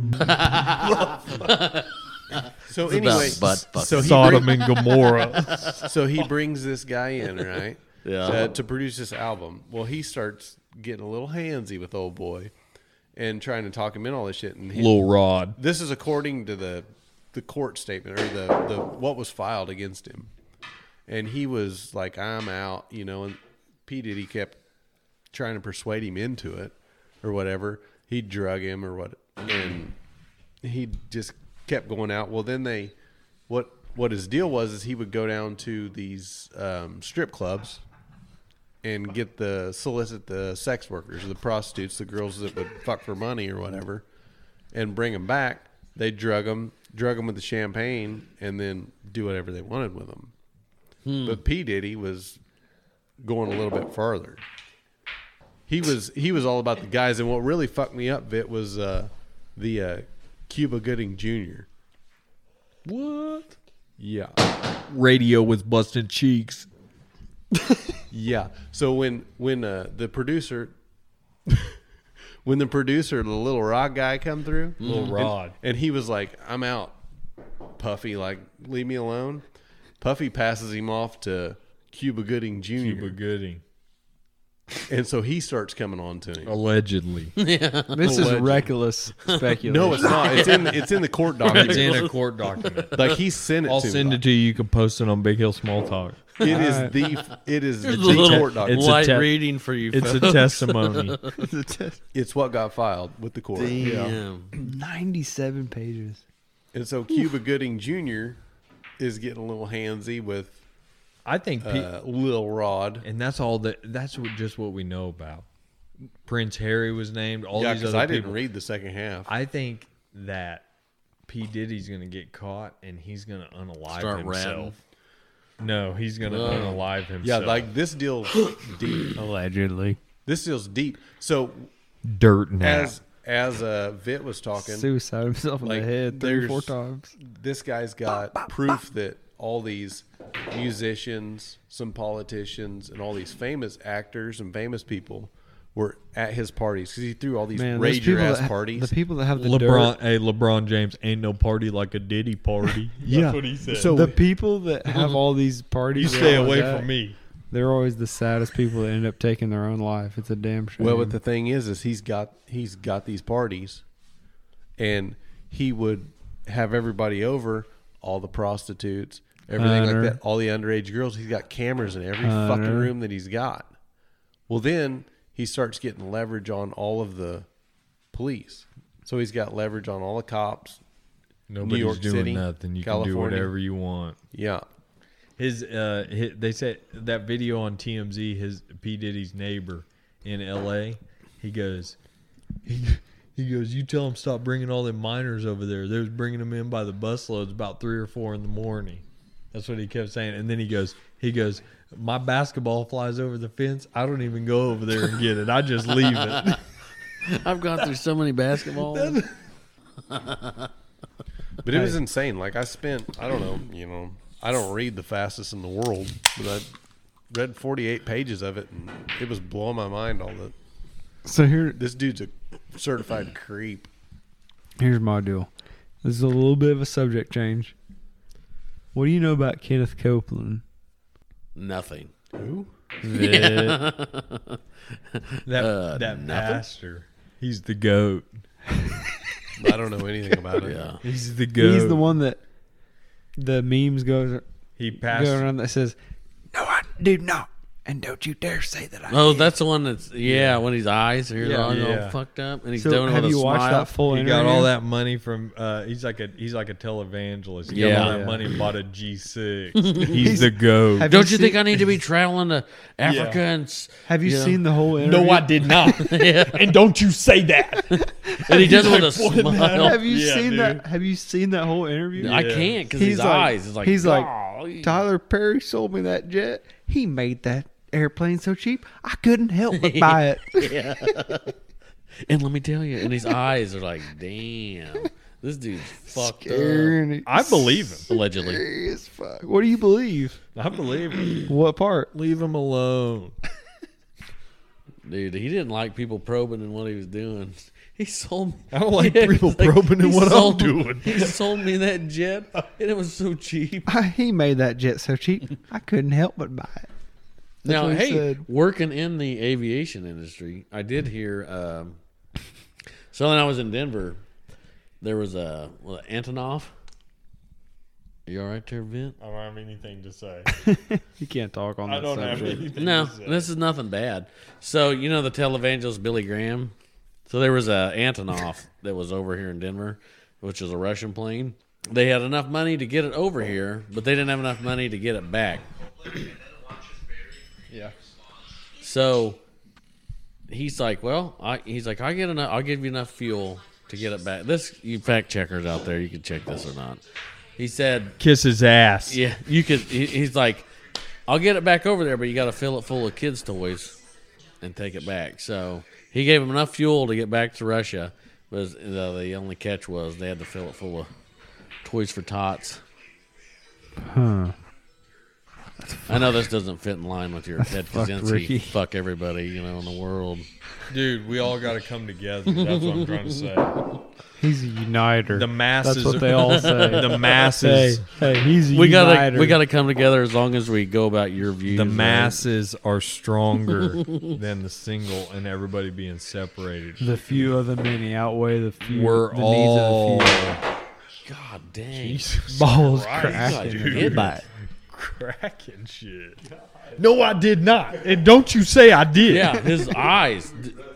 So it's anyway, about butt fucking. so he Sodom and Gomorrah. so he brings this guy in, right? Yeah. To produce this album. Well, he starts getting a little handsy with old boy, and trying to talk him in all this shit. And Lil Rod. this is according to the court statement or the what was filed against him, and he was like, "I'm out," you know. And P. Diddy kept trying to persuade him into it, or whatever. He'd drug him or what, and he just kept going out. Well, then what his deal was is he would go down to these strip clubs and solicit the sex workers, the prostitutes, the girls that would fuck for money or whatever, and bring them back. They drug them with the champagne, and then do whatever they wanted with them. But P. Diddy was going a little bit further. He was all about the guys, and what really fucked me up, Vit, was the Cuba Gooding Jr. What? Yeah. Radio was busting cheeks. Yeah. So when the producer, the Little Rod guy come through, Lil Rod. and he was like, "I'm out, Puffy. Like, leave me alone." Puffy passes him off to Cuba Gooding Jr. Cuba Gooding. And so he starts coming on to him. Allegedly. This is reckless speculation. No, it's not. It's in the court document. It's in a court document. Like he sent it I'll to send me. it to you. You can post it on Big Hill Small Talk. It is There's a the little court document. It's a light te- reading for you. It's a folks. testimony. It's what got filed with the court. Damn. 97 pages. And so Cuba Gooding Jr. is getting a little handsy with I think, Lil Rod. and that's all just what we know about. Prince Harry was named. All Yeah, these because other I didn't people. read the second half. I think that P. Diddy's going to get caught and he's going to unalive Start himself. ratting. No, he's going to unalive Yeah, himself. like this deal's deep. Allegedly. This deal's deep. So dirt now. as Vit was talking, Suicide himself in Like, the head 3 or 4 there's- times. this guy's got proof that all these musicians, some politicians, and all these famous actors and famous people were at his parties because he threw all these Man, those rager people ass that parties. the people that have the LeBron James ain't no party like a Diddy party. Yeah. what he said. So the people that have all these you parties, stay and all away that, from me. They're always the saddest people that end up taking their own life. It's a damn shame. Well, but the thing is he's got these parties, and he would have everybody over, all the prostitutes, everything Hunter. like that, all the underage girls. He's got cameras in every fucking Hunter. room that he's got. Well, then he starts getting leverage on all of the police. So he's got leverage on all the cops. Nobody's York doing City, nothing. You can do California. whatever you want. Yeah. They said that video on TMZ, his P. Diddy's neighbor in L.A., he goes, you tell him stop bringing all them minors over there. They was bringing them in by the busloads about 3 or 4 in the morning. That's what he kept saying. And then he goes, my basketball flies over the fence. I don't even go over there and get it. I just leave it. I've gone through so many basketballs. But it was insane. Like I don't know, I don't read the fastest in the world, but I read 48 pages of it, and it was blowing my mind. So This dude's a certified creep. here's my deal. This is a little bit of a subject change. What do you know about Kenneth Copeland? Nothing. Who? That nothing? pastor. He's the GOAT. I don't know anything about it. Yeah. He's the GOAT. He's the one that the memes go Pastor. around that says, "No, I do not, and don't you dare say that I." Oh, did." that's the one that's when his eyes are all Yeah. fucked up and he's So doing it have with a you watched smile. that full He interview? got all that money from. He's like a televangelist. He got Yeah. all that Yeah. money and bought a G6. He's the GOAT. Have Don't you seen- think I need to be traveling to Africa and Have you Yeah. seen the whole interview? did not. And don't you say that. and he does it with a smile? Have you Yeah, seen dude. that? Have you seen that whole interview? I can't because He's his like- eyes is like he's like, "Golly." Tyler Perry sold me that jet. He made that airplane so cheap, I couldn't help but buy it. And let me tell you, and his eyes are like, damn, this dude's fucked Scary. up. I believe him. Allegedly. Scary as fuck. What do you believe? I believe him. What part? Leave him alone. Dude, he didn't like people probing in what he was doing. He sold me. I don't like Yeah, people he's like, probing in he what I'm sold- doing. He sold me that jet, and it was so cheap. He made that jet so cheap, I couldn't help but buy it. That's Now, what he hey, said. working in the aviation industry, I did hear. So when I was in Denver, there was Antonov. You all right there, Vint? I don't have anything to say. You can't talk on I that don't have subject. anything No, to say. this is nothing bad. So you know the televangelist Billy Graham. So there was a Antonov that was over here in Denver, which is a Russian plane. They had enough money to get it over here, but they didn't have enough money to get it back. Yeah. So he's like, well, I get enough. I'll give you enough fuel to get it back. This, you fact checkers out there, you can check this or not. He said, Kiss his ass. yeah, you could. He's like, I'll get it back over there, but you got to fill it full of kids' toys and take it back. So he gave him enough fuel to get back to Russia, but the only catch was they had to fill it full of toys for tots. Huh. I know this doesn't fit in line with your Ted fucked, Kaczynski, Ricky. fuck everybody, in the world. Dude, we all got to come together. That's what I'm trying to say. He's a uniter. The masses. That's what they all say. The masses. Hey, he's a We uniter. gotta come together as long as we go about your views. The right? masses are stronger than the single and everybody being separated. The few of the many outweigh the few. We're the all needs of the few. God dang. Jesus Balls Christ, cracking. dude. Hit by it. cracking shit. No, I did not. And don't you say I did. Yeah, his eyes.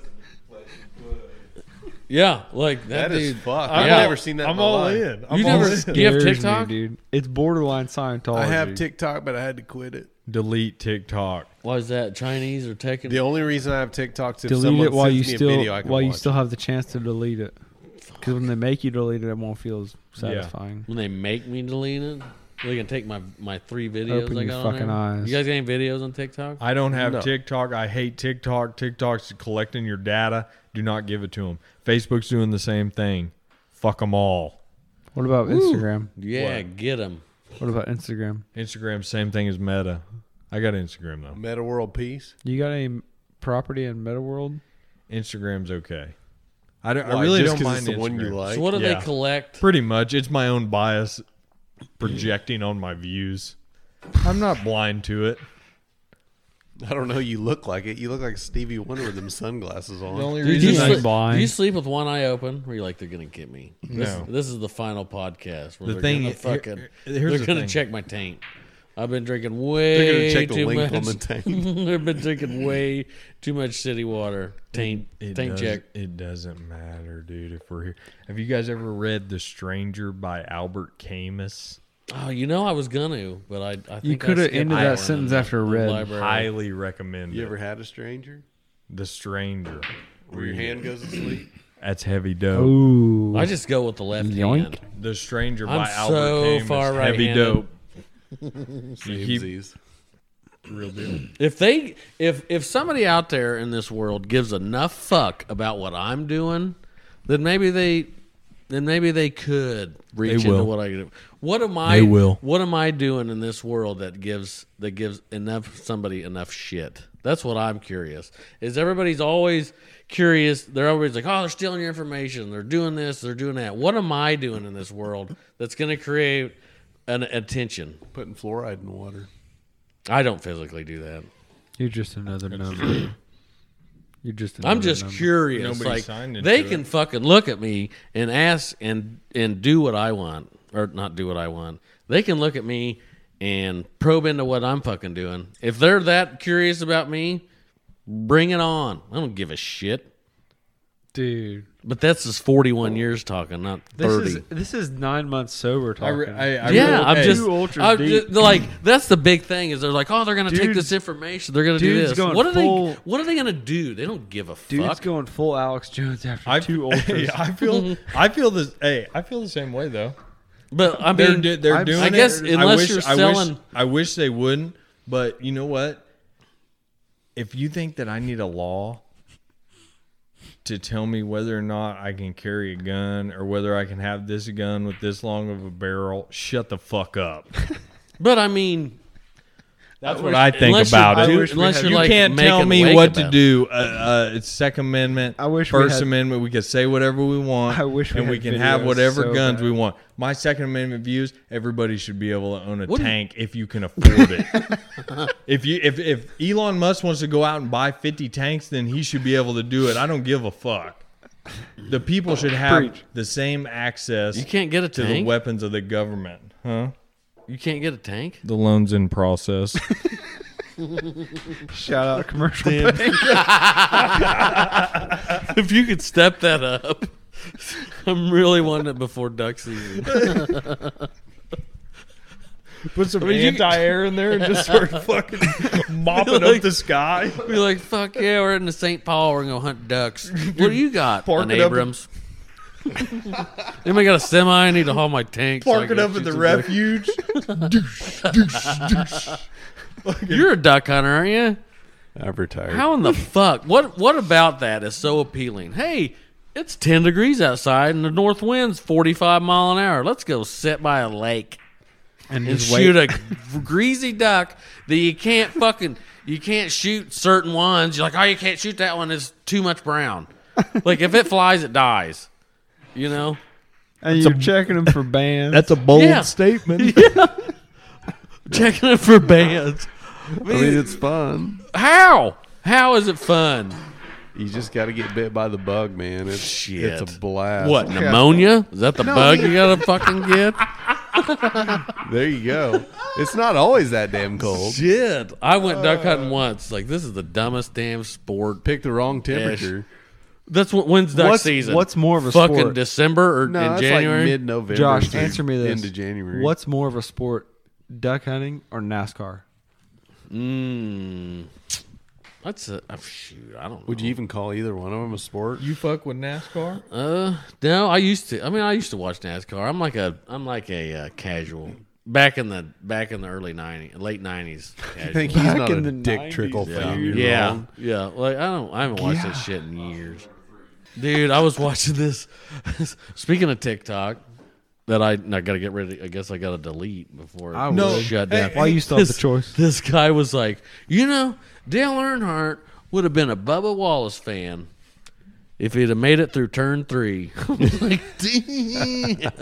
Yeah, like that, That is dude. fucked. Yeah. I've never seen that. I'm in my all life. in. I'm You all never- in. Do you have Scares TikTok? me, dude. It's borderline Scientology. I have TikTok, but I had to quit it. Delete TikTok. Why is that Chinese or taking? The only reason I have TikTok is if Delete someone it while sends you me a still video I can while you watch. still have the chance to delete it. Because when they make you delete it, it won't feel as satisfying. When they make me delete it, they can take my 3 videos Open I your got on fucking there. eyes. You guys got any videos on TikTok? I don't have No. TikTok. I hate TikTok. TikTok's collecting your data. Do not give it to them. Facebook's doing the same thing. Fuck them all. What about Instagram? Yeah, What? get them. What about Instagram? Instagram, same thing as Meta. I got Instagram though. Meta World Peace. You got any property in MetaWorld? Instagram's okay. I Why, really just don't 'cause mind it's the one you Instagram. like. So what do Yeah. they collect? Pretty much, it's my own bias projecting on my views. I'm not blind to it. I don't know. You look like it. You look like Stevie Wonder with them sunglasses on. The only Dude, do, you reason I sleep- sleep, blind. do you sleep with one eye open? Or you like they're gonna get me? No. This is the final podcast where The they're thing- gonna fucking here's they're the gonna thing. check my taint. I've been drinking They're way gonna check the too link much. on the tank. I've been drinking way too much city water. Taint doesn't- check. It doesn't matter, dude. If we're here, have you guys ever read *The Stranger* by Albert Camus? Oh, I was gonna, but I think You could I have skipped ended that that one sentence in after the red. library. Highly recommend You it. ever had a stranger *The Stranger*. where your hand goes to sleep? That's heavy dope. Ooh. I just go with the left Yoink. hand. *The Stranger* I'm by Albert so Camus. far Heavy right-handed. dope. Samesies. Real deal. If somebody out there in this world gives enough fuck about what I'm doing, then maybe they could reach into what I do. What am I? They will. What am I doing in this world that gives somebody enough shit? That's what I'm curious. Is everybody's always curious? They're always like, oh, they're stealing your information. They're doing this. They're doing that. What am I doing in this world that's going to create an attention? Putting fluoride in water. I don't physically do that. You're just another number. You're just. I'm just curious. Nobody Like signed into they it. can fucking look at me and ask and do what I want, or not do what I want. They can look at me and probe into what I'm fucking doing. If they're that curious about me, bring it on. I don't give a shit. dude. But that's just 41 years talking, not 30. This is 9 months sober talking. Like that's the big thing is they're like, oh, they're gonna take this information, they're gonna do dude's this. going What are full- they? What are they gonna do? They don't give a Dude's fuck. going full Alex Jones after two ultras. Hey, I feel this. Hey, I feel the same way though. But I mean, they're doing I it. guess unless you're selling. I wish they wouldn't. But you know what? If you think that I need a law to tell me whether or not I can carry a gun or whether I can have this gun with this long of a barrel, shut the fuck up. But I mean, that's what I think about it. Unless you're You like can't tell making me wake what about to it. do. It's Second Amendment. I wish we First had- Amendment. We can say whatever we want. I wish we and we had can have videos whatever so guns bad. we want. My Second Amendment views: everybody should be able to own a What do you- tank if you can afford it. if Elon Musk wants to go out and buy 50 tanks, then he should be able to do it. I don't give a fuck. The people should have Preach. the same access You can't get a to the tank. weapons of the government, huh? You can't get a tank. The loan's in process. Shout out commercial bank. If you could step that up, I'm really wanting it before duck season. Put some mean, you- anti-air in there and just start fucking mopping Like- up the sky. Be like, fuck yeah, we're in the St. Paul. We're gonna go hunt ducks. What do you got? Park An it up- Abrams. Anybody got a semi? I need to haul my tank. so I Park it can up shoot at the some refuge. ducks. You're a duck hunter, aren't you? I've retired. How in the fuck? What about that is so appealing? Hey, it's 10 degrees outside and the north wind's 45 mile an hour. Let's go sit by a lake and shoot a greasy duck that you can't shoot certain ones. You're like, oh, you can't shoot that one. It's too much brown. Like if it flies, it dies. You know? And you're checking them for bands. That's a bold Yeah. statement. Checking it for bands. I mean, it's fun. How? How is it fun? You just got to get bit by the bug, man. It's Shit. It's a blast. What, pneumonia? Is that the bug you gotta fucking get? There you go. It's not always that damn cold. Shit. I went duck hunting once. Like, this is the dumbest damn sport. Pick the wrong temperature. That's when's duck season? what's more of a fucking sport? December or No, in it's January? like mid-November. Josh, to answer me this. Into January. What's more of a sport, duck hunting or NASCAR? That's a shoot. I don't know. Would you even call either one of them a sport? You fuck with NASCAR? No, I used to. I mean, I used to watch NASCAR. I'm like a casual. Back in the early '90s, late '90s. I think Casual. he's Back not in a the Dick 90s, Trickle fan. You're Yeah, wrong. yeah. Like I haven't watched this shit in years, dude. I was watching this. Speaking of TikTok, that I got to get rid of. I guess I got to delete before it No. shut down. Why you still have the choice? This guy was like, Dale Earnhardt would have been a Bubba Wallace fan if he'd have made it through turn 3. I'm like, damn.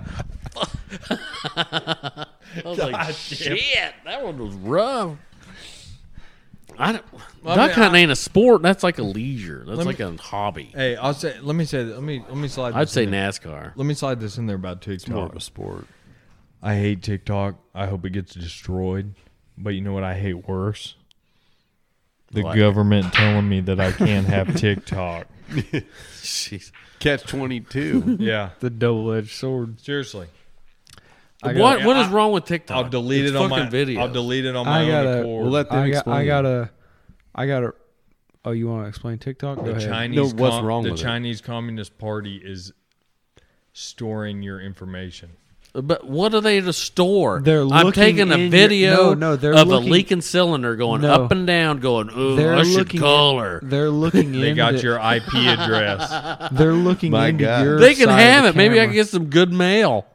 I was like, shit, that one was rough. Duck hunting ain't a sport. That's like a leisure. That's like a hobby. Hey, let me slide. I'd this say in there. NASCAR. Let me slide this in there about It's more of TikTok. a sport. I hate TikTok. I hope it gets destroyed. But you know what I hate worse? The What? government telling me that I can't have TikTok. Jeez. Catch 22. Yeah, The double-edged sword. seriously. What is wrong with TikTok? I'll delete It's it on my. fucking videos. I'll delete it on my I own gotta- accord. We'll let them I explain. gotta. Oh, you want to explain TikTok? Go the ahead. Chinese. No, what's wrong the with it? Chinese Communist Party is storing your information. But what are they to store? They're I'm looking taking a in video your- no, they're of looking- a leaking cylinder going No. up and down, going, ooh, They're I should looking call her. They're looking They into, got your IP address. They're looking My into God. your They can side have of it. the Maybe I camera. can get some good mail.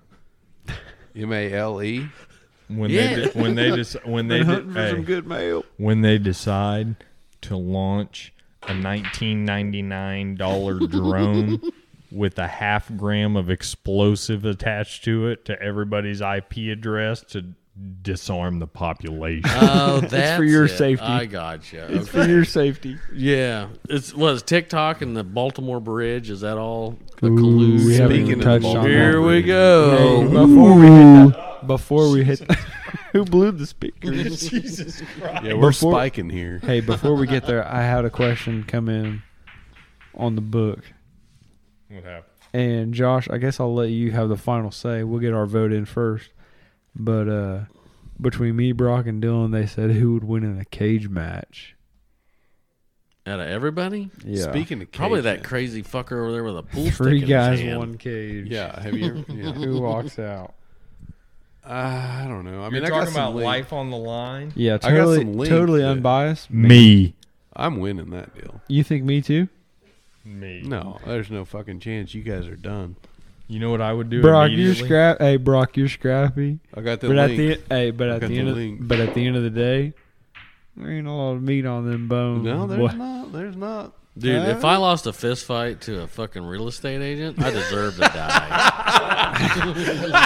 MALE. When Yeah. good mail. when they decide to launch a $19.99 drone with a 0.5 gram of explosive attached to it to everybody's IP address to disarm the population. Oh, that's for your it. safety. I gotcha. It's Okay. for your safety. Yeah, it's TikTok and the Baltimore Bridge. Is that all a Ooh, collusion? we haven't Speaking even of touched the on Baltimore that. Here we Bridge. go. Before we hit, who blew the speakers? Jesus Christ. Yeah, we're Before- spiking here. Hey, before we get there, I had a question come in on the book, What happened? and Josh, I guess I'll let you have the final say. We'll get our vote in first, but between me, Brock, and Dylan, they said who would win in a cage match. Out of everybody, Yeah, Speaking of probably cage that match. crazy fucker over there with a pool three stick in guys, his hand. one cage. Yeah, have you ever? Yeah. Who walks out? I don't know. I mean, You're I got talking some about link. life on the line? Yeah, I got totally, some links totally that- unbiased. Me. I'm winning that deal. You think me too? Me. No, there's no fucking chance. You guys are done. You know what I would do Brock, you're immediately? Hey, Brock, you're scrappy. I got the But link. at got the link. the end of the day, there ain't a lot of meat on them bones. No, boy. there's not. There's not. Dude, if I lost a fist fight to a fucking real estate agent, I deserve to die.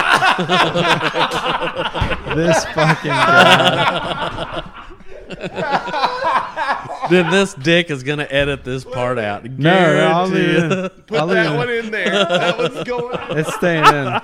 This fucking guy. Then this dick is gonna edit this part out. No, I'll leave it in. Guarantee. I'll leave it in. in there. That one's going. It's staying in.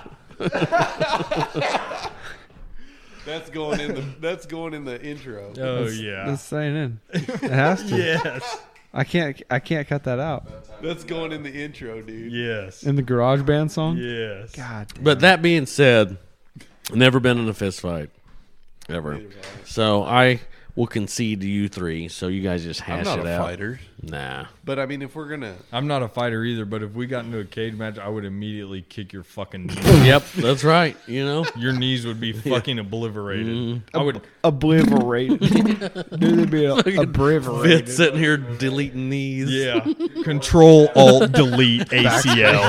That's going in the. That's going in the intro. Oh, yeah. It's staying in. It has to. Yes. I can't cut that out. That's going in the intro, dude. Yes. In the garage band song? Yes. God damn. But that being said, never been in a fist fight. Ever. So I will concede to you three, so you guys just I'm hash not it a out. fighter, Nah. but I mean, if we're gonna, I'm not a fighter either, but if we got into a cage match, I would immediately kick your fucking knees. Yep, that's right. You know? Your knees would be fucking obliterated. I would. Obliterated. Dude, they'd be obliterated. Fit sitting here deleting these. Yeah. Control Alt Delete ACL.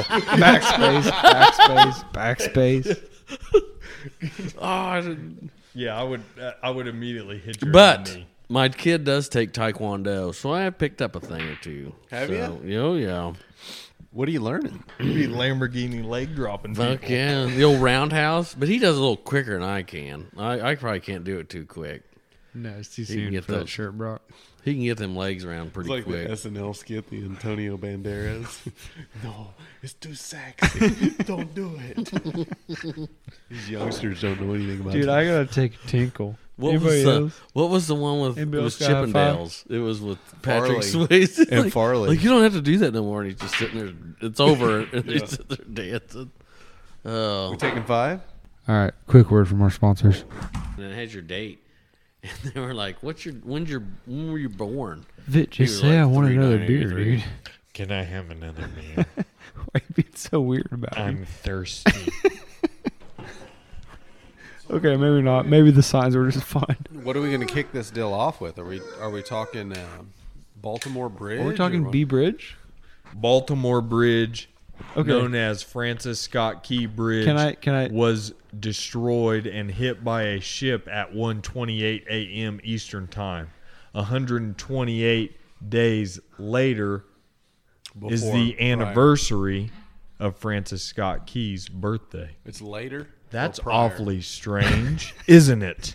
Backspace. Oh, I didn't- Yeah, I would immediately hit your but knee. my kid does take Taekwondo, so I have picked up a thing or two. Have so, you? Yeah. what are you learning? You'd be Lamborghini leg dropping people. Fuck yeah. The old roundhouse. But he does it a little quicker than I can. I probably can't do it too quick. No, it's too You can soon get for that those. shirt, Brock. He can get them legs around It's pretty like quick. the SNL skit, the Antonio Banderas. No, it's too sexy. Don't do it. These youngsters don't know anything about Dude, it. I gotta take a tinkle. What Anybody was, else? what was the one with, it Anybody was else got a high Chippendales? It was with Patrick Farley. Swayze. And like, Farley. Like, you don't have to do that no more. And he's just sitting there. It's over. And he's sitting there dancing. Oh. We taking 5? All right, quick word from our sponsors. And it has your date. And they were like, when were you born? Vit, He just was say like I want another beer, 393. dude. Can I have another beer? Why are you being so weird about it? I'm thirsty. Okay, maybe not. Maybe the signs were just fine. What are we going to kick this deal off with? Are we talking Baltimore Bridge? Are we talking or B Bridge? Baltimore Bridge, Okay. known as Francis Scott Key Bridge, Can I? was destroyed and hit by a ship at 1:28 a.m. Eastern Time. 128 days later is the anniversary of Francis Scott Key's birthday. It's later. That's or prior? awfully strange, isn't it?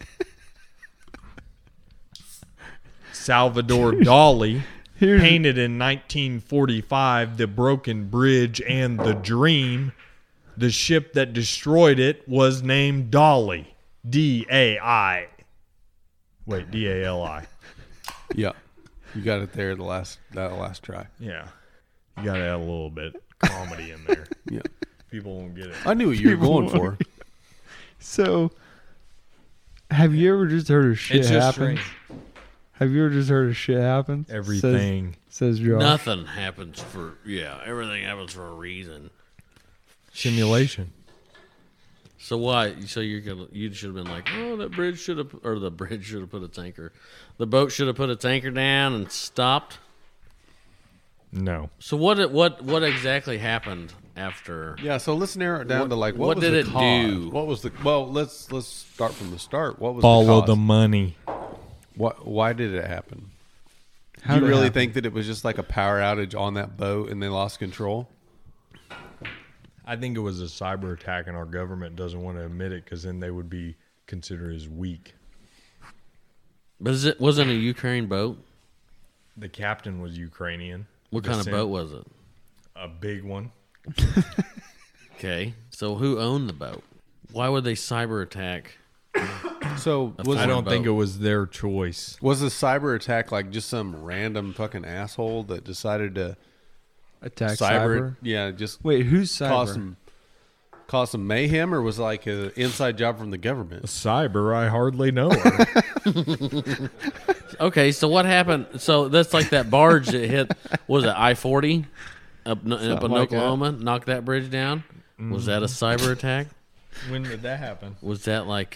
Salvador Dali Here's- painted in 1945 The Broken Bridge and The Dream. The ship that destroyed it was named Dali. D-A-I. Wait, D-A-L-I. Yeah, you got it there. That last try. Yeah. You got to add a little bit comedy in there. Yeah, People won't get it. I knew what you were People going for. So, have you ever just heard of shit It's just happens? strange. Have you ever just heard of shit happens? Everything. Says Josh. Nothing happens for, everything happens for a reason. Simulation. So why? So you should have been like, oh, the bridge should have put a tanker. The boat should have put a tanker down and stopped. No. So what exactly happened after? Yeah, so let's narrow it down to like what was did the it cause? do? What was the let's start from the start. What was Follow the the cause? money. Why did it happen? How Do did you it really happen? think that it was just like a power outage on that boat and they lost control? I think it was a cyber attack, and our government doesn't want to admit it because then they would be considered as weak. But wasn't a Ukraine boat? The captain was Ukrainian. What kind of boat was it? A big one. Okay, so who owned the boat? Why would they cyber attack? So I don't boat. think it was their choice. was the cyber attack like just some random fucking asshole that decided to Attack cyber. Yeah, just Wait, who's cause cyber? some mayhem, or was it like an inside job from the government? Cyber, I hardly know her. Okay, so what happened? So that's like that barge that hit. Was it I-40 up in like Oklahoma? Knocked that bridge down. Was that a cyber attack? When did that happen? Was that like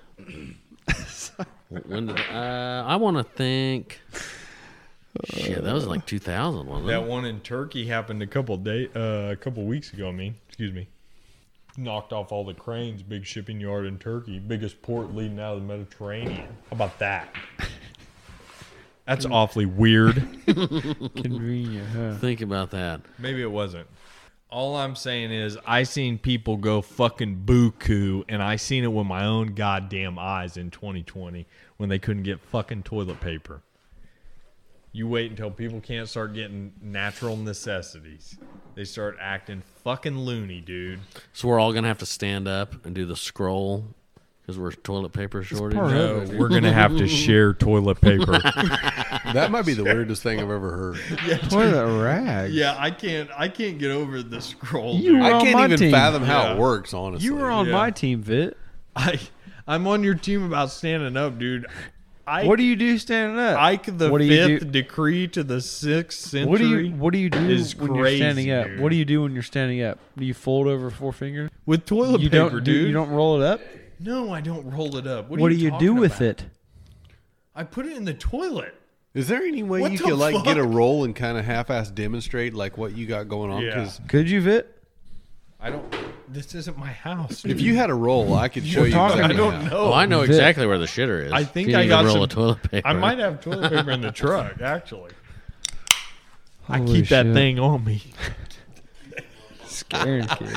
when did I want to think? Shit, that was like 2000, wasn't That it? one in Turkey happened a couple weeks ago. Excuse me. Knocked off all the cranes. Big shipping yard in Turkey. Biggest port leading out of the Mediterranean. How about that? That's awfully weird. Convenient, huh? Think about that. Maybe it wasn't. All I'm saying is I seen people go fucking buku, and I seen it with my own goddamn eyes in 2020 when they couldn't get fucking toilet paper. You wait until people can't start getting natural necessities. They start acting fucking loony, dude. So we're all gonna have to stand up and do the scroll because we're toilet paper shortage. part No, of it, dude. we're gonna have to share toilet paper. That might be the weirdest thing I've ever heard. Toilet rag. Yeah, I can't get over the scroll. You dude. were I on can't my even team. fathom how Yeah. it works, honestly. You were on Yeah. my team, Vit. I'm on your team about standing up, dude. What do you do standing up? Ike the What do you fifth do? decree to the 6th century. What do you do is when you're crazy, standing up? dude. What do you do when you're standing up? Do you fold over 4 fingers? with toilet You paper, don't dude? You don't roll it up. No, I don't roll it up. What do you do talking with about? it? I put it in the toilet. Is there any way What you the could like get a fuck? roll and kind of half-ass demonstrate like what you got going on? Yeah. Because Could you, Vit? I don't. This isn't my house. if you had a roll, I could show you talking- exactly I don't how. know. Oh, I know Vit. exactly where the shitter is. I think If you I need got a roll some- of toilet paper. I might have toilet paper in the truck. Actually, I Holy keep that shit. thing on me. Scaring kids.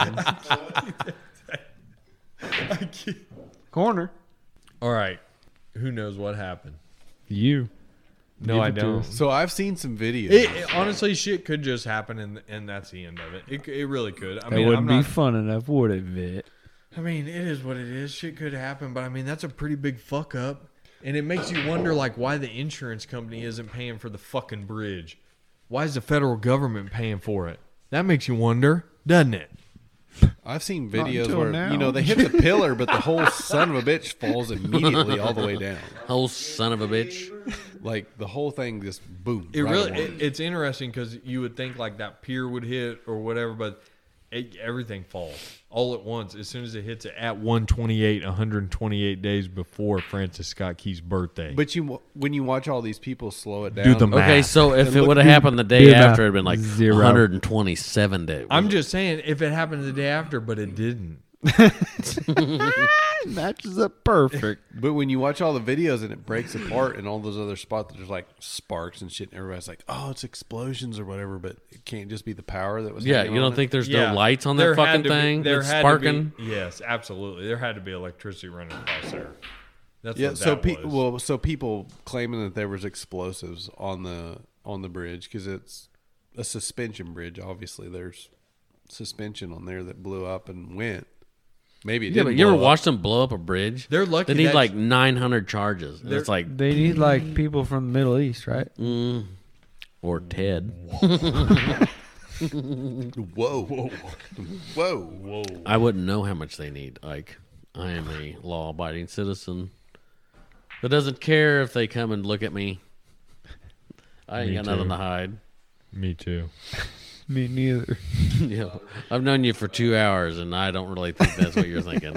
I keep- Corner. All right. Who knows what happened? You. No, Give I it to don't. us. So I've seen some videos. Honestly, shit could just happen, and that's the end of it. It really could. I That mean, wouldn't I'm be not, fun enough, would it, Vit? I mean, it is what it is. Shit could happen, but I mean, that's a pretty big fuck up, and it makes you wonder, like, why the insurance company isn't paying for the fucking bridge. Why is the federal government paying for it? That makes you wonder, doesn't it? I've seen Not videos until where now. they hit the pillar, but the whole son of a bitch falls immediately all the way down. Oh, son of a bitch. Like the whole thing just boom. It right really, at once. it's interesting because you would think like that pier would hit or whatever, but everything falls all at once as soon as it hits it at 128 days before Francis Scott Key's birthday. But when you watch all these people slow it down, Do the math. Okay, so if And it look- would have happened the day do the after, math. it'd been like 0. 127 days. I'm just saying, if it happened the day after, but it didn't. Matches up perfect. But when you watch all the videos and it breaks apart and all those other spots, there's like sparks and shit. And everybody's like, "Oh, it's explosions or whatever." But it can't just be the power that was. yeah, hanging you on don't it? think there's Yeah. no lights on There that had fucking to be- thing there that's had to be- sparking? yes, absolutely. There had to be electricity running across there. That's Yeah. what So that was. so people claiming that there was explosives on the bridge because it's a suspension bridge. Obviously, there's suspension on there that blew up and went. Maybe it Yeah, didn't. but you ever blow up. watched them blow up a bridge? They're lucky They need that- like 900 charges. And it's like, They need like people from the Middle East, right? or Ted. Whoa, whoa. I wouldn't know how much they need. Like, I am a law-abiding citizen that doesn't care if they come and look at me. I ain't Me got nothing too. to hide. Me too. Me neither. Yeah, I've known you for 2 hours, and I don't really think that's what you're thinking.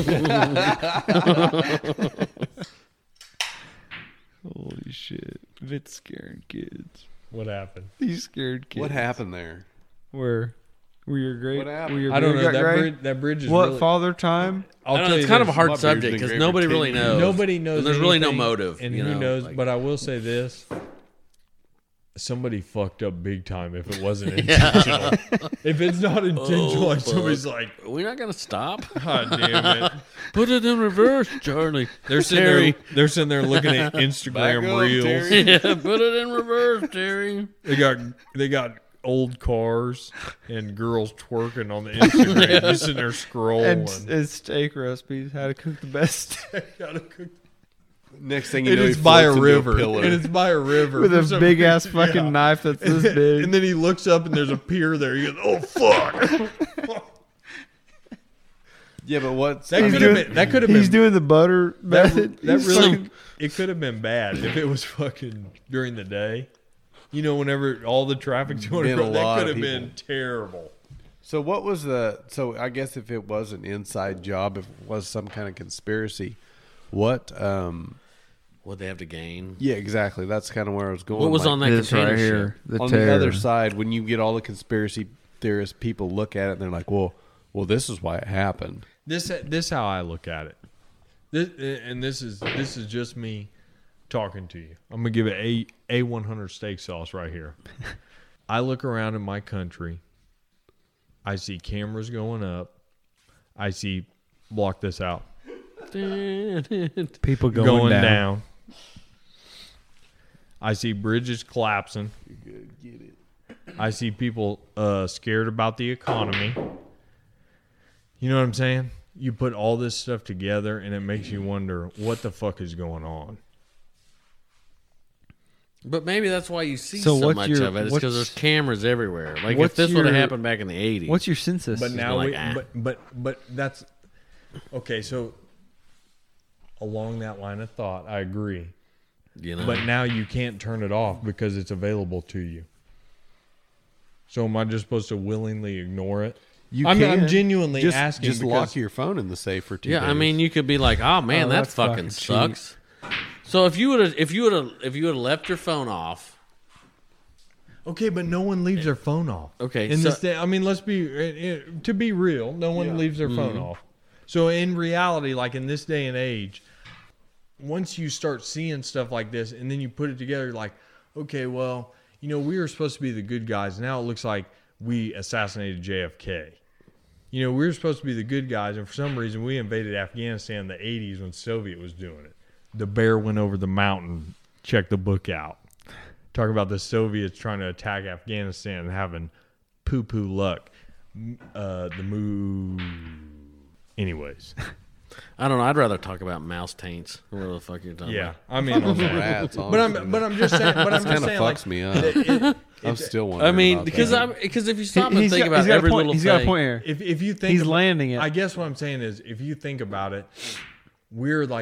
Holy shit. It's scaring kids. What happened? These scared kids. What happened there? Were your great? What happened? Were your I don't beard know. got gray? That bridge is What really, father time? I'll I don't tell know, you it's kind of a this. hard My beard's subject been because gray nobody for 10 really years. knows. Nobody knows. And there's really no anything, motive. and you who know, knows? like- But I will say this: somebody fucked up big time if it wasn't intentional. If it's not intentional, like somebody's like, We're not gonna stop. "God damn it!" Put it in reverse, Charlie. They're sitting Terry. there. They're sitting there looking at Instagram Back up, reels. Terry. Yeah, put it in reverse, Terry. They got old cars and girls twerking on the Instagram. Just sitting there scrolling. And steak recipes. How to cook the best steak. Gotta cook. Next thing you And know, it's he by a floats into river. pillar. And it's by a river with For a some big ass reason, fucking yeah. knife that's this big. And then he looks up and there's a pier there. He goes, "Oh fuck!" Yeah, but what's That He's could have doing- been. That could have He's been. doing the butter method. That He's really. fucking- It could have been bad if it was fucking during the day. You know, whenever all the traffic's going Been a across, that lot could of have been people. terrible. So what was the? So I guess if it was an inside job, if it was some kind of conspiracy, what? What they have to gain? Yeah, exactly. That's kind of where I was going. What was like, on that This container right ship? here. The on tear. the other side? When you get all the conspiracy theorist people look at it, and they're like, "Well, this is why it happened." This how I look at it. This is just me talking to you. I'm gonna give it A100 steak sauce right here. I look around in my country. I see cameras going up. I see block this out People going down. I see bridges collapsing. I see people scared about the economy. You know what I'm saying? You put all this stuff together and it makes you wonder what the fuck is going on. But maybe that's why you see So so what's much your- of it. It's because what's- there's cameras everywhere. Like if what's this would have your- happened back in the 80s. What's your census? But now like, we, ah. but that's okay. So along that line of thought, I agree. you know? But now you can't turn it off because it's available to you. So am I just supposed to willingly ignore it? I'm genuinely just, asking. Just because lock your phone in the safe for 2 yeah, days. I mean, you could be like, "Oh man, Oh, that that's fucking fucking cheap. sucks." So if you would have left your phone off, Okay, but no one leaves their phone off. Okay, In so- this day, I mean, let's be to be real. No one leaves their phone off. So in reality, like in this day and age, once you start seeing stuff like this, and then you put it together, you're like, okay, well, you know, we were supposed to be the good guys. Now it looks like we assassinated JFK. You know, we were supposed to be the good guys, and for some reason, we invaded Afghanistan in the '80s when Soviet was doing it. The bear went over the mountain. Check the book out. Talk about the Soviets trying to attack Afghanistan and having poo-poo luck. The moo. Anyways, I don't know. I'd rather talk about mouse taints. Or whatever the fuck you're talking yeah, about. I mean, rats. but I'm just saying. But I'm kind just of saying, fucks like, me up. I'm still wondering. I mean, about because that. if you stop and He's think got- about he's got a every point. little He's thing, got a point here. if you think He's about- landing it. I guess what I'm saying is, if you think about it, we're like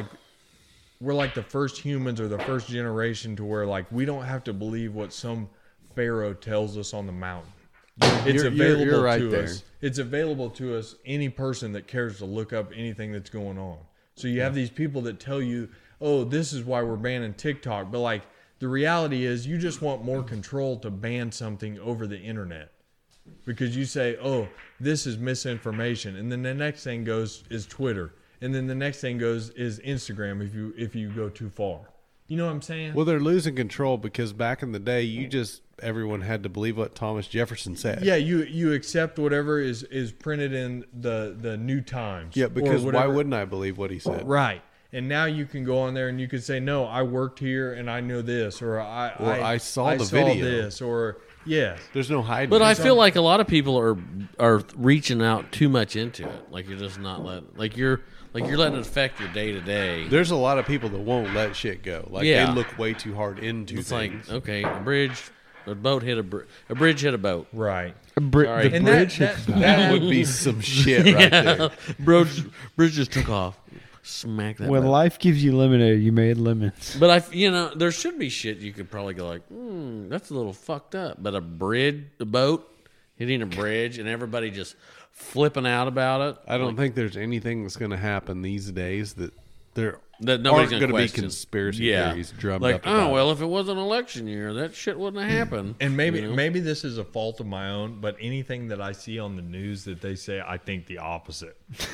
the first humans or the first generation to where like we don't have to believe what some pharaoh tells us on the mountain. It's You're available right to there. us. It's available to us. Any person that cares to look up anything that's going on. So you have these people that tell you, "Oh, this is why we're banning TikTok," but like the reality is, you just want more control to ban something over the internet. Because you say, "Oh, this is misinformation," and then the next thing goes is Twitter, and then the next thing goes is Instagram. If you go too far, you know what I'm saying? Well, they're losing control because back in the day, everyone had to believe what Thomas Jefferson said. yeah, you accept whatever is printed in the New Times. Yeah, or because why whatever. wouldn't I believe what he said? Right? And now you can go on there and you can say, "No, I worked here and I know this," or I saw the video." this," or yes. There's no hiding. but I it. feel like a lot of people are reaching out too much into it. Like you're just not letting you're letting it affect your day to day. There's a lot of people that won't let shit go. Like Yeah. they look way too hard into It's things. like okay, a bridge hit a bridge hit a boat. Right. Sorry. The And bridge. that would be some shit right there. Bridge just took off. Smack that. when boat. life gives you lemonade, you made lemons. But there should be shit you could probably go like, that's a little fucked up. But a boat, hitting a bridge and everybody just flipping out about it. I don't think there's anything that's going to happen these days that there That nobody's aren't going to be question. conspiracy theories drummed like, up about. well, if it was an election year, that shit wouldn't have happened. And maybe you know? maybe this is a fault of my own, but anything that I see on the news that they say, I think the opposite.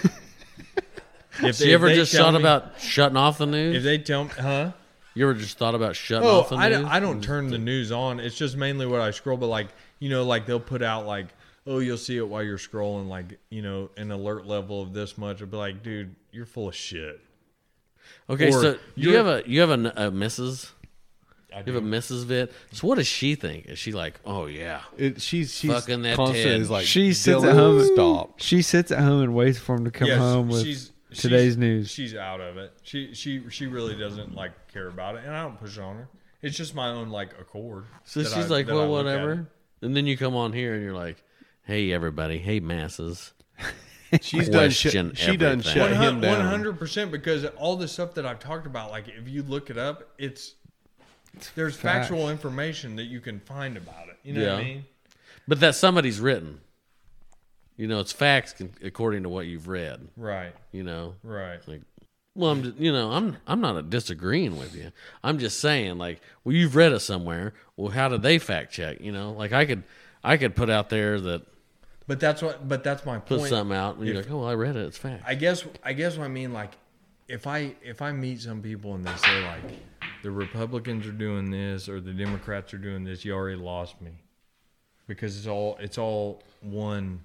You ever just thought about shutting off the news? If they tell me, You ever just thought about shutting Oh, off the news? I don't turn the news on. It's just mainly what I scroll. But like, like they'll put out like, oh, you'll see it while you're scrolling, like, an alert level of this much. I'll be like, dude, you're full of shit. Okay, Or so you have a Mrs. You have a Mrs. Vitt. So what does she think? Is she like, oh yeah, She's fucking that constant Ted. is like, She sits Dylan, at home. Stop. She sits at home and waits for him to come home with today's news. She's out of it. She really doesn't like care about it, and I don't push it on her. It's just my own like accord. So she's like, well, whatever. And then you come on here and you're like, hey everybody, hey masses. She's done Question she done everything. shut him down. 100%, because all the stuff that I've talked about, like if you look it up, there's factual information that you can find about it. You know what I mean? But that somebody's written. It's facts according to what you've read. Right. Right. Like, well, I'm just, I'm not disagreeing with you. I'm just saying, like, well, you've read it somewhere. Well, how did they fact check? Like I could put out there that. But that's my point. Put something out and you're like, oh, I read it. It's fact. I guess what I mean, like, if I meet some people and they say like the Republicans are doing this or the Democrats are doing this, you already lost me, because it's all one.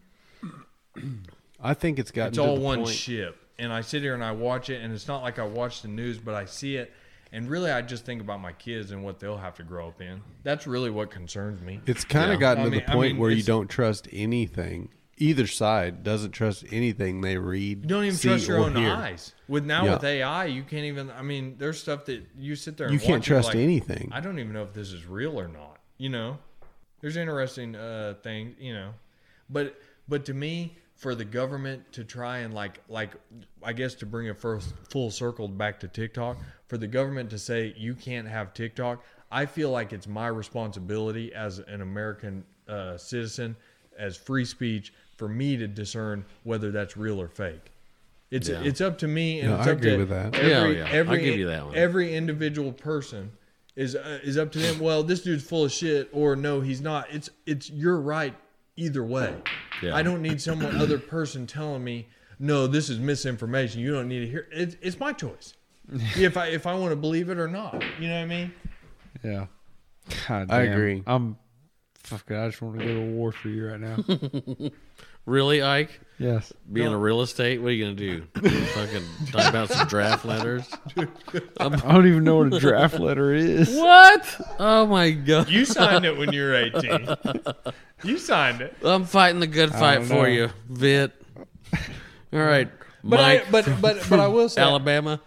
I think it's gotten It's to all the one point. ship, and I sit here and I watch it, and it's not like I watch the news, but I see it, and really I just think about my kids and what they'll have to grow up in. That's really what concerns me. It's kind of gotten to the point where you it's- don't trust anything. Either side doesn't trust anything they read. You don't even see, trust your or own hear. eyes. With AI, you can't even. I mean, there's stuff that you sit there and You watch can't and you're trust like, anything. I don't even know if this is real or not. There's interesting things. But to me, for the government to try and like I guess to bring it first full circle back to TikTok, for the government to say you can't have TikTok, I feel like it's my responsibility as an American citizen, as free speech, for me to discern whether that's real or fake. It's up to me, and No, it's I up agree to with that. I'll give you that one. Every individual person is up to them. Well, this dude's full of shit, or no, he's not. It's you're right either way. Yeah. I don't need some other person telling me, no, this is misinformation. You don't need to hear. It's my choice. if I want to believe it or not. You know what I mean? Yeah. God I damn. agree. Fuck it, I just want to go to war for you right now. Really, Ike? Yes. Being a real estate, what are you gonna do? Fucking talk about some draft letters? I don't even know what a draft letter is. What? Oh my god! You signed it when you were 18. You signed it. I'm fighting the good fight don't for know. you, Vit. All right, But Mike. but I will say, Alabama.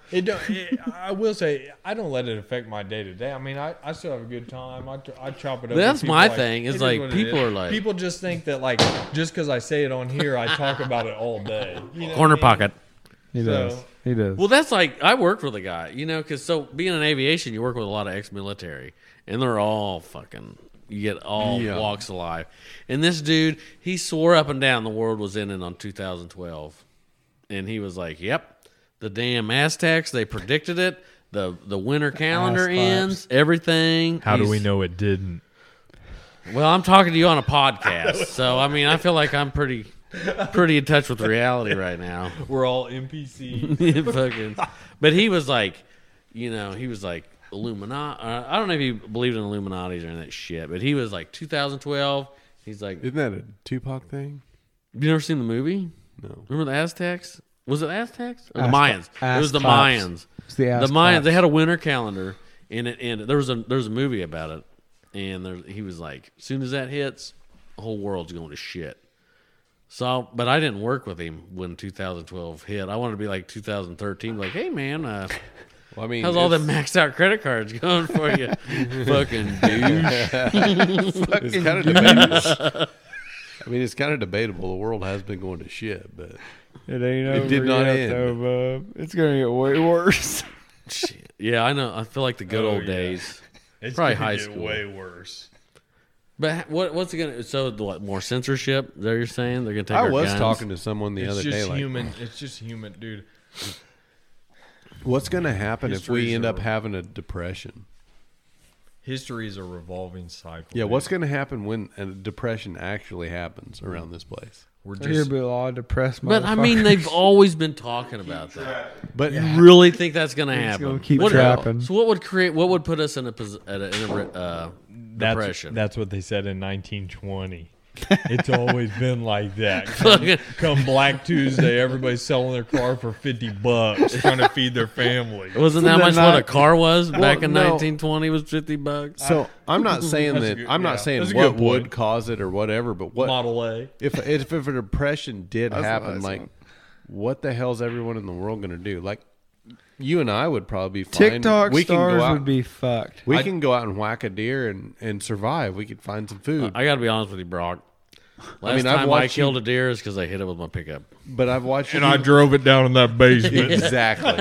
I will say, I don't let it affect my day to day. I mean, I still have a good time. I chop it up. That's with people my like, thing, is it like, what it people is. are like- people just think that like just because I say it on here, I talk about it all day. You know Corner what I mean? pocket. He So- does. He does. Well, that's like I work with a guy, because so being in aviation, you work with a lot of ex-military, and they're all fucking. You get all walks of life, and this dude, he swore up and down the world was ending on 2012, and he was like, "Yep, the damn Aztecs, they predicted it. The winter calendar Ass ends. Everything. How do we He's- know it didn't? Well, I'm talking to you on a podcast, so I mean, I feel like I'm pretty in touch with reality right now. We're all NPCs. Fucking, but he was like, he was like Illuminati. I don't know if he believed in Illuminati's or any of that shit, but he was like 2012. He's like, Isn't that a Tupac thing? you never seen the movie? No. Remember the Aztecs? Was it Aztecs? Or the Aztec- Mayans. It was the Aztecs. Mayans. It's the The Aztecs. Mayans. They had a winter calendar, and there was a movie about it, and he was like, as soon as that hits, the whole world's going to shit. So, but I didn't work with him when 2012 hit. I wanted to be like 2013, like, hey man, Well, I mean, how's all them maxed out credit cards going for you? Fucking douche. It's kind of debatable. I mean, it's kind of debatable. The world has been going to shit, but It ain't over did not yet, end. though, bub. It's gonna get way worse. Shit. Yeah, I know. I feel like the good old days. It's Probably gonna high get school. way worse. But what's it gonna? So what, more censorship? Is that what you're saying? They're gonna take. I our was guns? talking to someone the It's other just day. Like, human. It's just human, dude. what's going to happen if we History's end up a- having a depression? History is a revolving cycle. Yeah, dude. what's going to happen when a depression actually happens around this place? We're There'll just be a lot of depressed But I mean, they've always been talking about that. But You really think that's gonna It's happen? gonna keep What- trapping. So what would create? What would put us in a depression? That's what they said in 1920. It's always been like that. Fucking- Come Black Tuesday, everybody's selling their car for $50, trying to feed their family. Wasn't So that they're much not- what a car was back in no. 1920? Was $50. so I'm not saying That's a that. good- I'm yeah, not saying that's a what good point. would cause it or whatever. But what Model A. if a depression did That's a happen? nice Like, one. what the hell's everyone in the world going to do? Like, you and I would probably be fine. TikTok we can stars go out, would be fucked. We can go out and whack a deer and survive. We could find some food. I got to be honest with you, Brock. Last mean, I've time I watched killed a deer is because I hit it with my pickup. But I've watched And you I drove it down in that basement. exactly.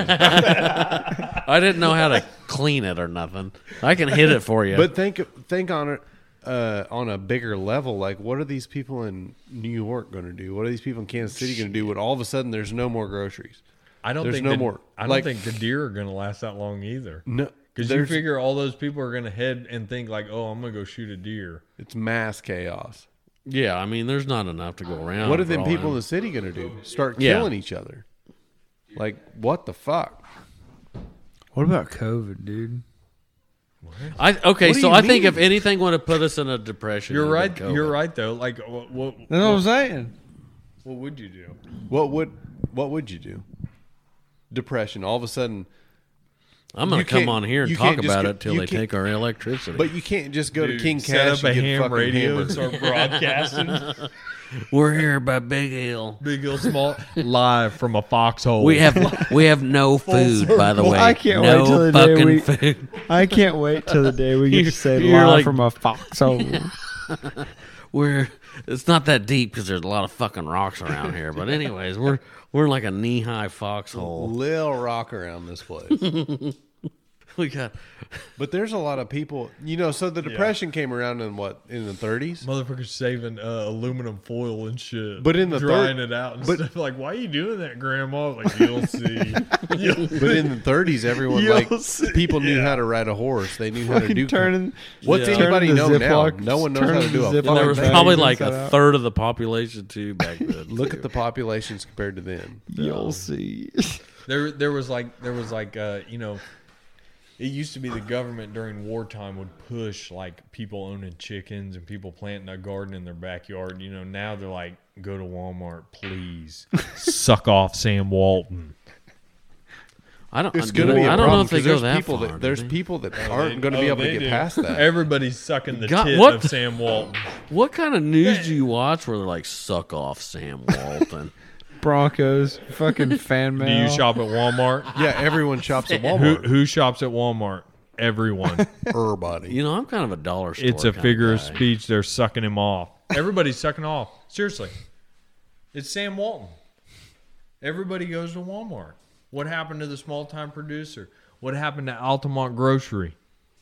I didn't know how to clean it or nothing. I can hit it for you. But think on it on a bigger level. Like, what are these people in New York going to do? What are these people in Kansas City going to do when all of a sudden there's no more groceries? I don't There's think no the, more. I don't Like- think the deer are going to last that long either. No, Because you there's- figure all those people are going to head and think like, oh, I'm going to go shoot a deer. it's mass chaos. yeah, I mean, there's not enough to go around. What are for them all people in them. the city going to do? Start Yeah. killing each other? Like, what the fuck? What about COVID, dude? Okay, What do so you I think mean? if anything would have put us in a depression, You're it would right. be COVID. You're right though. Like, what That's what I'm saying. would you do? What would you do? Depression. All of a sudden, I'm going you to come can't- on here and you talk can't just about go- it till you they can't- take our electricity. but you can't just go to Dude, King set Cash up a and get ham fucking radio hammered. and start broadcasting. We're here by Big Hill. Big Hill Small live from a foxhole. We have no food, by the way. I can't no wait till the day fucking we- food. I can't wait till the day we get to say You're live like- from a foxhole. It's not that deep because there's a lot of fucking rocks around here. But anyways, we're in like a knee high foxhole. Lil rock around this place. We got But there's a lot of people, so the depression came around in the 30s? Motherfuckers saving aluminum foil and shit. But in the drying third- it out and but- stuff. Like, why are you doing that, Grandma? Like, you'll see. But in the 30s, everyone people knew how to ride a horse. They knew how to do. turning. What's Yeah. anybody turning the know now? Ziploc- No one knows how turning to do the a. Ziploc and there was bags probably like inside a out. third of the population too back then. Look at the populations compared to then. You'll see. There was like it used to be the government during wartime would push like people owning chickens and people planting a garden in their backyard. Now they're like, go to Walmart, please. Suck off Sam Walton. I don't. It's going to be a I don't problem know if they 'cause go there's that people far. that there's do they? people that aren't going to be able to get past that. Everybody's sucking the God, tit what of the- Sam Walton. What kind of news do you watch where they're like, "Suck off, Sam Walton"? Broncos, fucking fan mail. Do you shop at Walmart? Yeah, everyone shops at Walmart. Who shops at Walmart? Everyone. Everybody. You know, I'm kind of a dollar store. It's a kind figure of guy. speech. They're sucking him off. Everybody's sucking off. Seriously. It's Sam Walton. Everybody goes to Walmart. What happened to the small time producer? What happened to Altamont Grocery?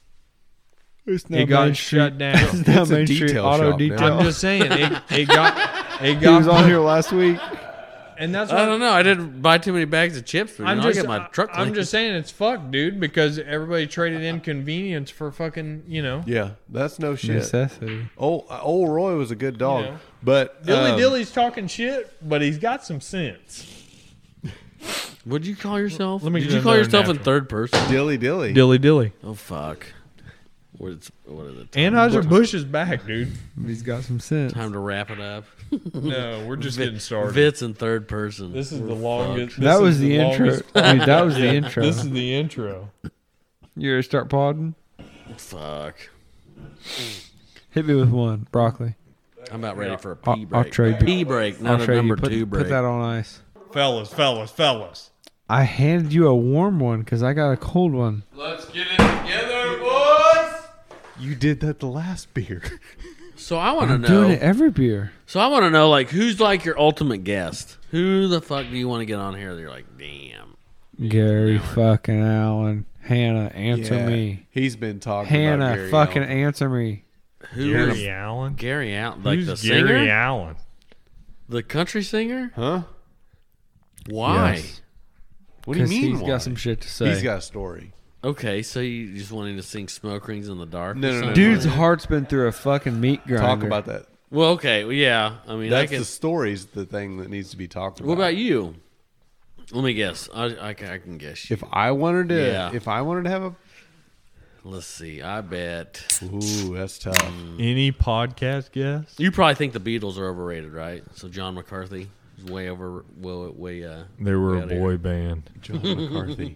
It's It got shut down. It's not It's a Main Street detail Auto shop now. Detail. I'm just saying it got He was on here last week. and that's I why don't know. I didn't buy too many bags of chips. For you. I get my truck. I'm cleaned. just saying it's fucked, dude, because everybody traded in convenience for fucking, Yeah, that's no shit. Necessity. Old Roy was a good dog, Yeah. but Dilly's talking shit, but he's got some sense. What'd you call yourself? Let me Did get you call another yourself in natural. third person? Dilly. Dilly. Oh fuck! What is it? Anheuser-Busch is back, dude. He's got some sense. Time to wrap it up. No, we're just getting started. Vit's in third person. This is We're the longest. fucked. this That is was the intro. longest- Dude, that was the Yeah, intro. This is the intro. You ready to start podding? Fuck. Hit me with one. Broccoli. I'm about ready for a I'll- pee I'll break. trade you. Pee break, I'll not a trade you. number Put, 2 break. put that on ice. Fellas. I handed you a warm one because I got a cold one. Let's get it together, boys. You did that the last beer. So I want to I'm doing it know. every beer. So I want to know, like, who's like your ultimate guest? Who the fuck do you want to get on here? That you're like, damn. Gary fucking Allen. Hannah, answer Yeah, me. He's been talking about Hannah, Gary fucking Allen. answer me. Who Gary is Allen? Gary Allen? Like Who's the Gary singer? Allen? The country singer? Huh? Why? Yes. What do you mean? He's why? got some shit to say. He's got a story. Okay, so you just wanting to sing "Smoke Rings in the Dark"? No, or no, no, something? Dude's heart's been through a fucking meat grinder. Talk about that. Well, okay, well, yeah. I mean, That's I can. the story's the thing that needs to be talked about. What about you? Let me guess. I can guess. You. If I wanted to, Yeah. have a, Let's see. I bet ooh, that's tough. Any podcast guest? you probably think the Beatles are overrated, right? So John McCarthy is way over. Way. They were way a out of boy here. band. John McCarthy.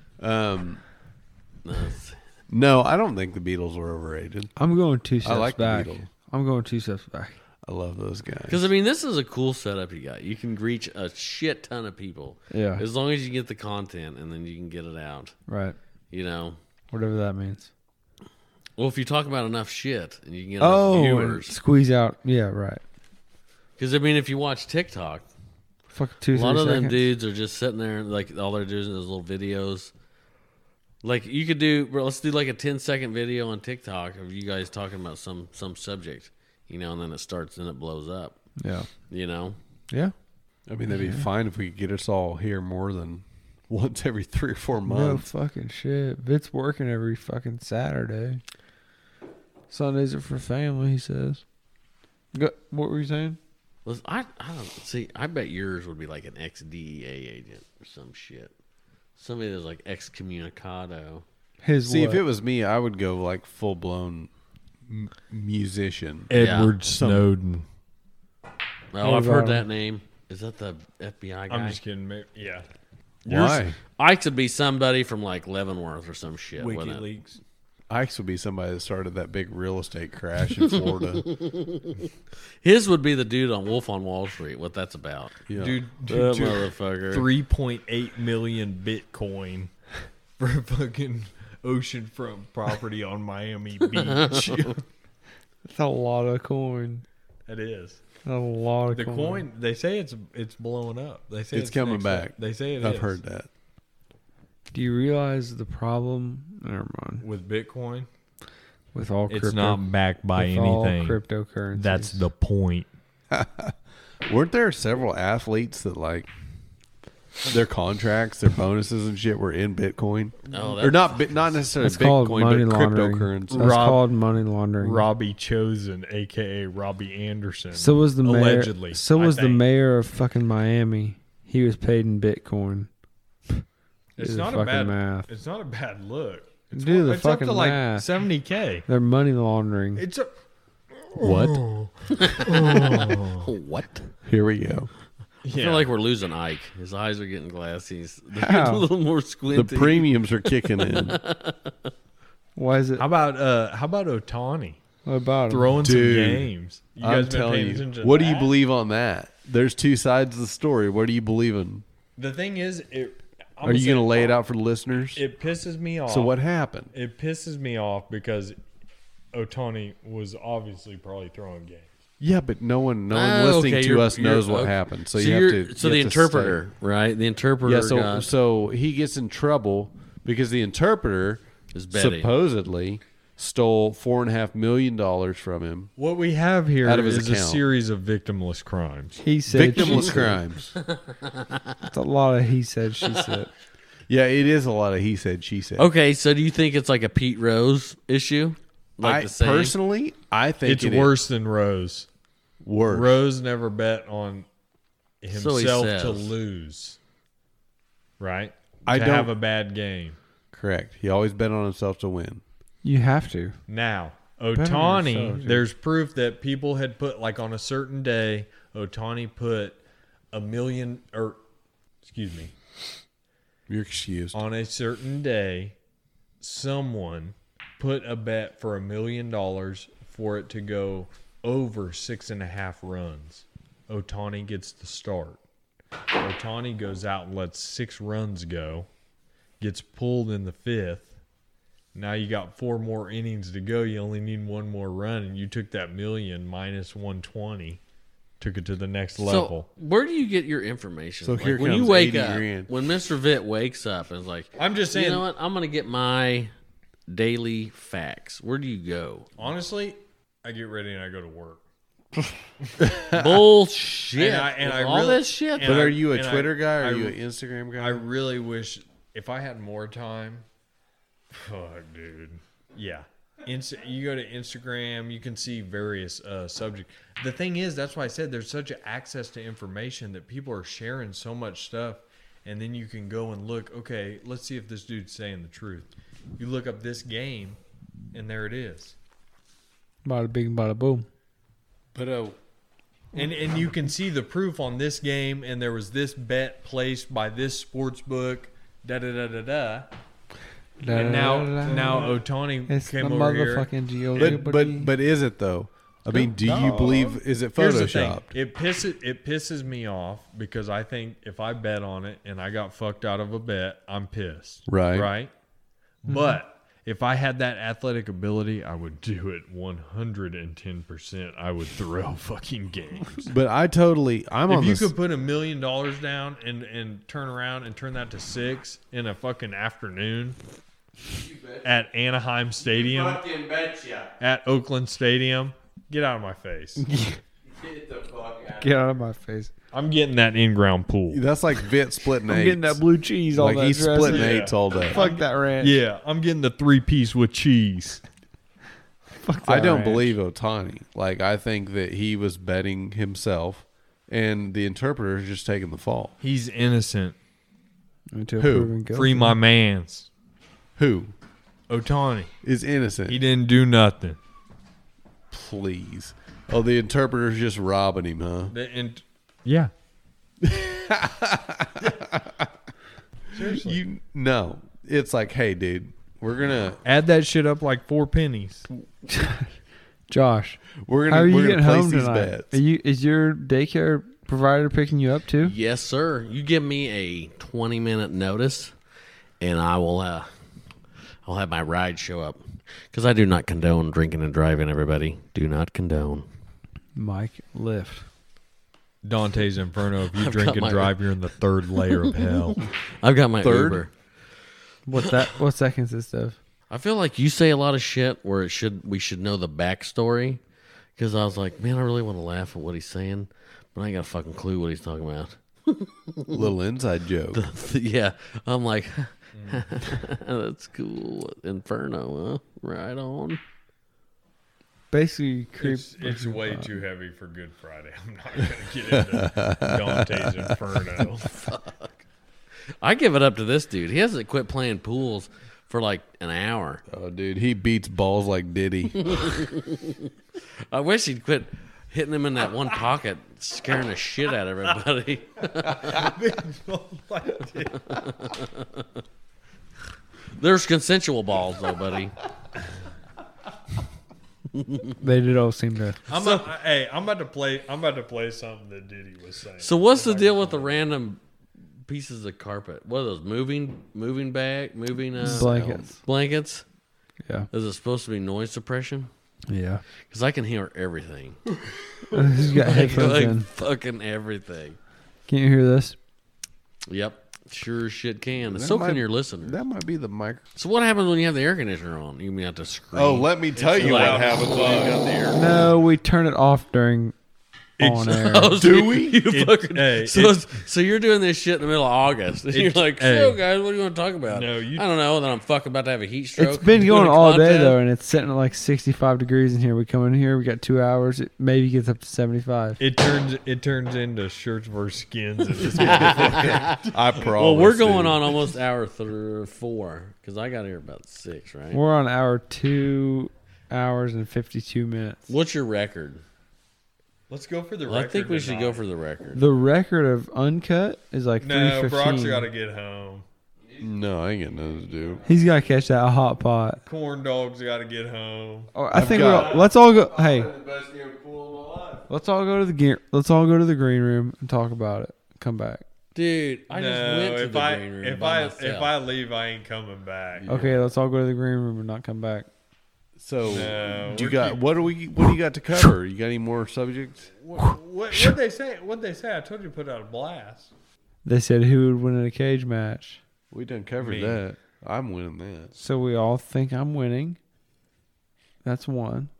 No, it's- No, I don't think the Beatles were overrated. I'm going 2 steps like the back. Beatles. I'm going 2 steps back. I love those guys. Because I mean, this is a cool setup you got. You can reach a shit ton of people. Yeah. As long as you get the content and then you can get it out. Right. You know. Whatever that means. Well, if you talk about enough shit and you can get Oh, enough and viewers. squeeze out. Yeah, right. Because I mean, if you watch TikTok, Fuck 2 a lot 3 of them seconds. dudes are just sitting there and like all they're doing is those little videos. Like you could do, bro, let's do like a 10-second video on TikTok of you guys talking about some subject, you know, and then it starts and it blows up, Yeah. you know. Yeah. I mean, that'd be fine if we could get us all here more than once every 3 or 4 No months. fucking shit. Vit's working every fucking Saturday. Sundays are for family, he says. What were you saying? I don't see. I bet yours would be like an ex-DEA agent or some shit. Somebody that's like excommunicado. His See, what? if it was me, I would go like full blown musician. Edward Some- Snowden. Oh, What I've heard about that him? name. Is that the FBI guy? I'm just kidding. Yeah. Why? Ike's would be somebody from like Leavenworth or some shit. wouldn't it? WikiLeaks. Ike's would be somebody that started that big real estate crash in Florida. His would be the dude on Wolf on Wall Street. What that's about? Yeah. Dude, That motherfucker. 3.8 million Bitcoin for fucking oceanfront property on Miami Beach. That's a lot of coin. It is. A lot of The coin, they say it's blowing up. They say It's coming next back. up. They say I've heard that. Do you realize the problem? Never mind. With Bitcoin, With all it's crypto, not backed by with all anything. cryptocurrencies. That's the point. Weren't there several athletes that like their contracts, their bonuses and shit were in Bitcoin? Oh, Or not necessarily That's called Bitcoin, money but laundering. cryptocurrency. That's Rob- called money laundering. Robbie Chosen, aka Robbie Anderson. So was the mayor. allegedly. So I was the think. mayor of fucking Miami. He was paid in Bitcoin. It's Do the not a fucking bad math. It's not a bad look. It's Do the it's up fucking to like math. 70K. They're money laundering. It's a What? Oh, what? Here we go. I feel like we're losing Ike. His eyes are getting glassy. They're getting How? a little more The squinty. premiums are kicking in. Why is it? How about Otani What about him? throwing Dude, some games? You guys I'm been telling paying you. attention to What do you that? believe on that? There's 2 sides of the story. What do you believe in? The thing is, Are you going to lay it out for the listeners? It pisses me off. So what happened? It pisses me off because Otani was obviously probably throwing games. Yeah, but no one Oh, listening okay, to you're- us knows you're- what okay. happened. So, So you have you're- to. So you the have to interpreter, right? The interpreter. Yeah, so he gets in trouble because the interpreter Is betting. supposedly stole $4.5 million from him. What we have here Out of his is a account. series of victimless crimes. He said. Victimless she crimes. said. It's a lot of he said. She said. Yeah, it is a lot of he said, she said. Okay, so do you think it's like a Pete Rose issue? Like the same? Personally, I think It's it is worse than Rose. worse. Rose never bet on So he himself to says. lose. Right? I to don't- have a bad game. Correct. He always bet on himself to win. You have to. Now, on yourself, Otani, dude. there's proof that people had put, like on a certain day, Otani put $1 million, or excuse me, You're excused. on a certain day, someone put a bet for $1 million for it to go over 6.5 runs. Otani gets the start. Otani goes out and lets 6 runs go, gets pulled in the 5th. Now you got 4 more innings to go. You only need 1 more run, and you took that $1 million minus 120, took it to the next level. So where do you get your information? So Like, here when you comes wake 80 up, grand. when Mr. Vitt wakes up and is like, I'm just saying, you know what? I'm going to get my daily facts. Where do you go? honestly, I get ready and I go to work. Bullshit. And I all really- this shit. and But I- are you a and I- Twitter guy or I- are you an Instagram guy? I really wish if I had more time. Fuck, dude. Yeah. You go to Instagram, you can see various subjects. The thing is, that's why I said there's such access to information that people are sharing so much stuff, and then you can go and look. Okay, let's see if this dude's saying the truth. You look up this game, and there it is. Bada bing, bada boom. But And you can see the proof on this game, and there was this bet placed by this sports book. Da da da da da. And now Otani It's the came over here. motherfucking Geo. but is it though? I mean, do you No. believe is it Here's the thing. photoshopped? It pisses me off because I think if I bet on it and I got fucked out of a bet, I'm pissed. Right. Right. But if I had that athletic ability, I would do it 110%. I would throw fucking games. But I'm on If you this. could put $1 million down and turn around and turn that to 6 in a fucking afternoon at Anaheim Stadium, Fucking betcha. at Oakland Stadium, get out of my face. Get the fuck out. Get out of my face. I'm getting that in-ground pool. That's like Vit splitting I'm eights. getting that blue cheese on like that he's dressing. splitting Yeah. eights all day. Fuck that ranch. Yeah, I'm getting the 3-piece with cheese. Fuck that I don't ranch. believe Otani. Like I think that he was betting himself, and the interpreter is just taking the fall. He's innocent. Until Who? proven guilty. Free my mans. Who Otani. is innocent? He didn't do nothing. Please. Oh, the interpreter's just robbing him, huh? Yeah. You no. It's like, hey, dude, we're gonna Add that shit up like 4 pennies. Josh, we're how are gonna you we're getting gonna place home these tonight? bets. Is your daycare provider picking you up too? Yes, sir. You give me a 20-minute notice, and I will. I'll have my ride show up because I do not condone drinking and driving. Everybody, do not condone. Mike, lift. Dante's Inferno. If you I've drink got and my- drive, you're in the 3rd layer of hell. I've got my Third? Uber. What's that consist of? I feel like you say a lot of shit where we should know the backstory. Because I was like, man, I really want to laugh at what he's saying, but I ain't got a fucking clue what he's talking about. Little inside joke. Yeah, I'm like, that's cool. Inferno, huh? Right on. Basically, creep. It's way too heavy for Good Friday. I'm not going to get into Dante's Inferno. I give it up to this dude. He hasn't quit playing pools for like an hour. Oh, dude, he beats balls like Diddy. I wish he'd quit hitting him in that one pocket, scaring the shit out of everybody. There's consensual balls though, buddy. They did all seem to. I'm about to play something that Diddy was saying. So what's the deal with the random pieces of carpet? What are those moving Blankets. Blankets? Yeah. Is it supposed to be noise suppression? Yeah. Because I can hear everything. He's got headphones Like in. fucking everything. Can you hear this? Yep. Sure as shit can. That So might- can your listener. That might be the mic. So what happens when you have the air conditioner on? You mean have to scream? Oh, let me tell you loud what happens when you got the air. No, we turn it off during on air. Oh, so Do we? You fucking, hey, so you're doing this shit in the middle of August, and you're like, "So, hey. guys, what do you want to talk about?" No, I don't know. Then I'm fucking about to have a heat stroke. It's been doing going a all day contest. though, and it's sitting at like 65 degrees in here. We come in here, we got 2 hours. It maybe gets up to 75. It turns into shirts versus skins. At this point. I promise. Well, we're going dude. on almost hour 4 because I got here about 6, right? We're on hour 2 hours and 52 minutes. What's your record? Let's go for the Well, record. I think we should tonight. go for the record. The record of uncut is like No, 315. Brock's got to get home. No, I ain't got nothing to do. He's got to catch that hot pot. Corn Dog's got to get home. Oh, I think got- let's all go. Hey, let's all go to the green room and talk about it. Come back. Dude, I just went to if the I green room if by I myself. if I leave, I ain't coming back. Okay, let's all go to the green room and not come back. So, No, you we're got keep- what do you got to cover? You got any more subjects? What'd they say? What'd they say? I told you to put out a blast. They said who would win in a cage match. We done covered Me. that. I'm winning that. So we all think I'm winning. That's one.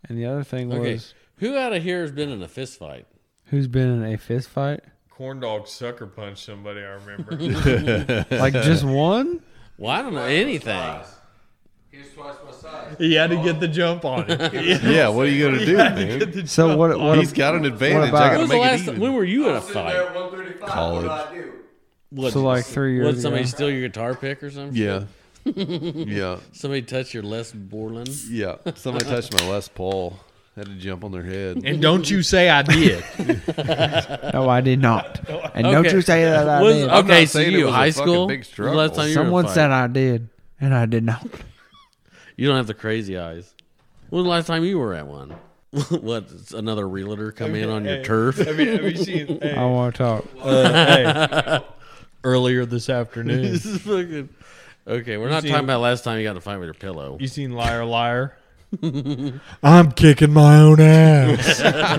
And the other thing Okay. was, Who out of here has been in a fist fight? who's been in a fist fight? Corn dog sucker punched somebody. I remember. Like just one? Well, I don't know anything. He's twice my size. He had to get the jump on it. Yeah, what are you gonna do, man? So what? He's got an advantage. about- I When gotta was the make it last? even. When were you in a fight? 135. College. What do I do? What, So like 3 years What? Somebody ago. steal your guitar pick or something? Yeah. Yeah. Somebody touch your Les Borland? Yeah. Somebody touched my Les Paul. Had to jump on their head. And don't you say I did. No, I did not. And don't Okay. you say that I Was- did. I'm okay, not so saying it you was a high fucking school? big When's the struggle. last time you were in a Someone fight? said I did, and I did not. You don't have the crazy eyes. When was the last time you were at one? What? Another realtor come in on your turf? Have you seen? Hey, I want to talk. hey, earlier this afternoon, This is fucking. Okay, we're not seen- talking about last time you got in a fight with your pillow. you seen Liar Liar? I'm kicking my own ass.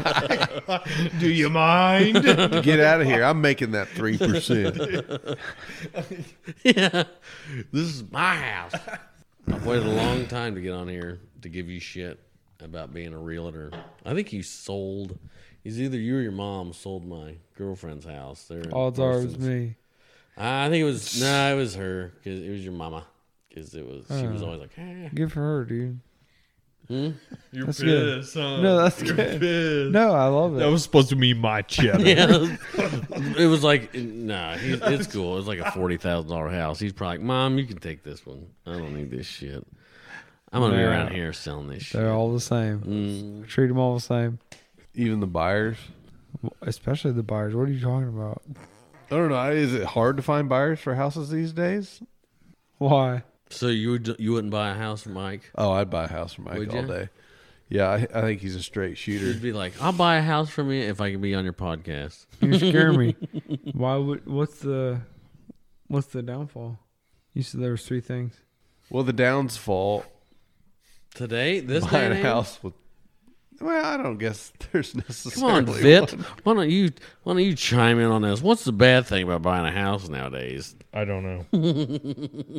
Do you mind? Get out of here. I'm making that 3%. Yeah, this is my house. I've waited a long time to get on here to give you shit about being a realtor. I think you sold. It's either you or your mom sold my girlfriend's house. There. in Odds are it was Parsons. me. I think it was it was her because it was your mama. Because she was always like, eh. Good for her, dude. You're That's good. pissed, huh? No, that's You're good. pissed. No, I love it. That was supposed to be my cheddar. Yeah, it was like it's cool. It was like a $40,000 house. He's probably like, Mom, you can take this one. I don't need this shit. I'm gonna be Nah. around here selling this shit. They're all the same. Mm. Treat them all the same. Even the buyers. Especially the buyers. What are you talking about? I don't know. Is it hard to find buyers for houses these days? Why? So you wouldn't buy a house, Mike? Oh, I'd buy a house for Mike Would all ya? day. Yeah, I think he's a straight shooter. You'd be like, I'll buy a house from you if I can be on your podcast. You scare me. Why would? What's the downfall? You said there was 3 things. Well, the downfall, Today, this day buying and a age? house with. Well, I don't guess there's Come necessarily on, Vit. one. Why don't you chime in on this? What's the bad thing about buying a house nowadays? I don't know.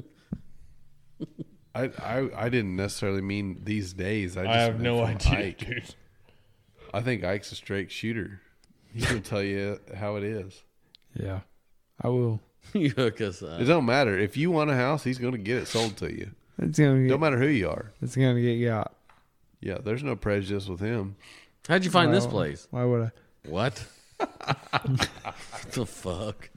I didn't necessarily mean these days. I just have meant no from idea, Ike. dude. I think Ike's a straight shooter. He can tell you how it is. Yeah, I will. You hook us up. It don't matter. If you want a house, he's going to get it sold to you. It's gonna No get. matter who you are. It's gonna get got. Yeah, there's no prejudice with him. How'd you find this Why- place? Why would I? What? What the fuck?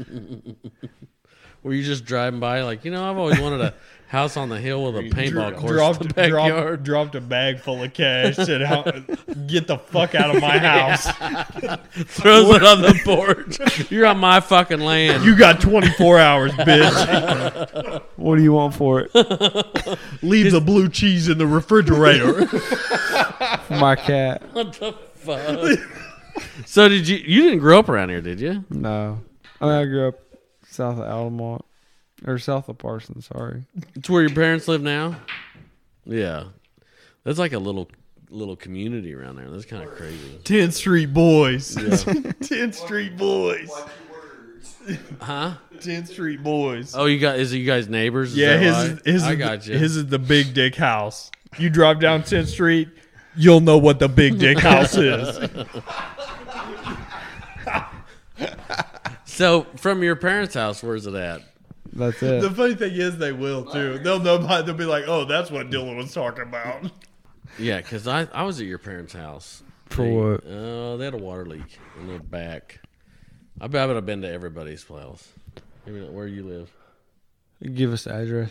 Were you just driving by like, I've always wanted a house on the hill with a paintball course in the backyard. Dropped a bag full of cash. Said, "Get the fuck out of my house! Throws it on the porch. You're on my fucking land. You got 24 hours, bitch. What do you want for it? Leave the blue cheese in the refrigerator." For my cat? What the fuck? So you didn't grow up around here, did you? No. I grew up south of Altamont. Or south of Parsons, sorry. It's where your parents live now? Yeah. That's like a little community around there. That's kind of crazy. 10th Street Boys. Yeah. 10th Street Boys. Huh? 10th Street Boys. Oh, is it you guys neighbors? Is Yeah, that why? his I got you. His is the big dick house. You drive down 10th Street, you'll know what the big dick house is. So from your parents' house, where's it at? That's it. The funny thing is, they will too. They'll know. They'll be like, "Oh, that's what Dylan was talking about." Yeah, because I was at your parents' house. For what? They had a water leak in the back. I bet I've been to everybody's house. Maybe not where you live. Give us the address.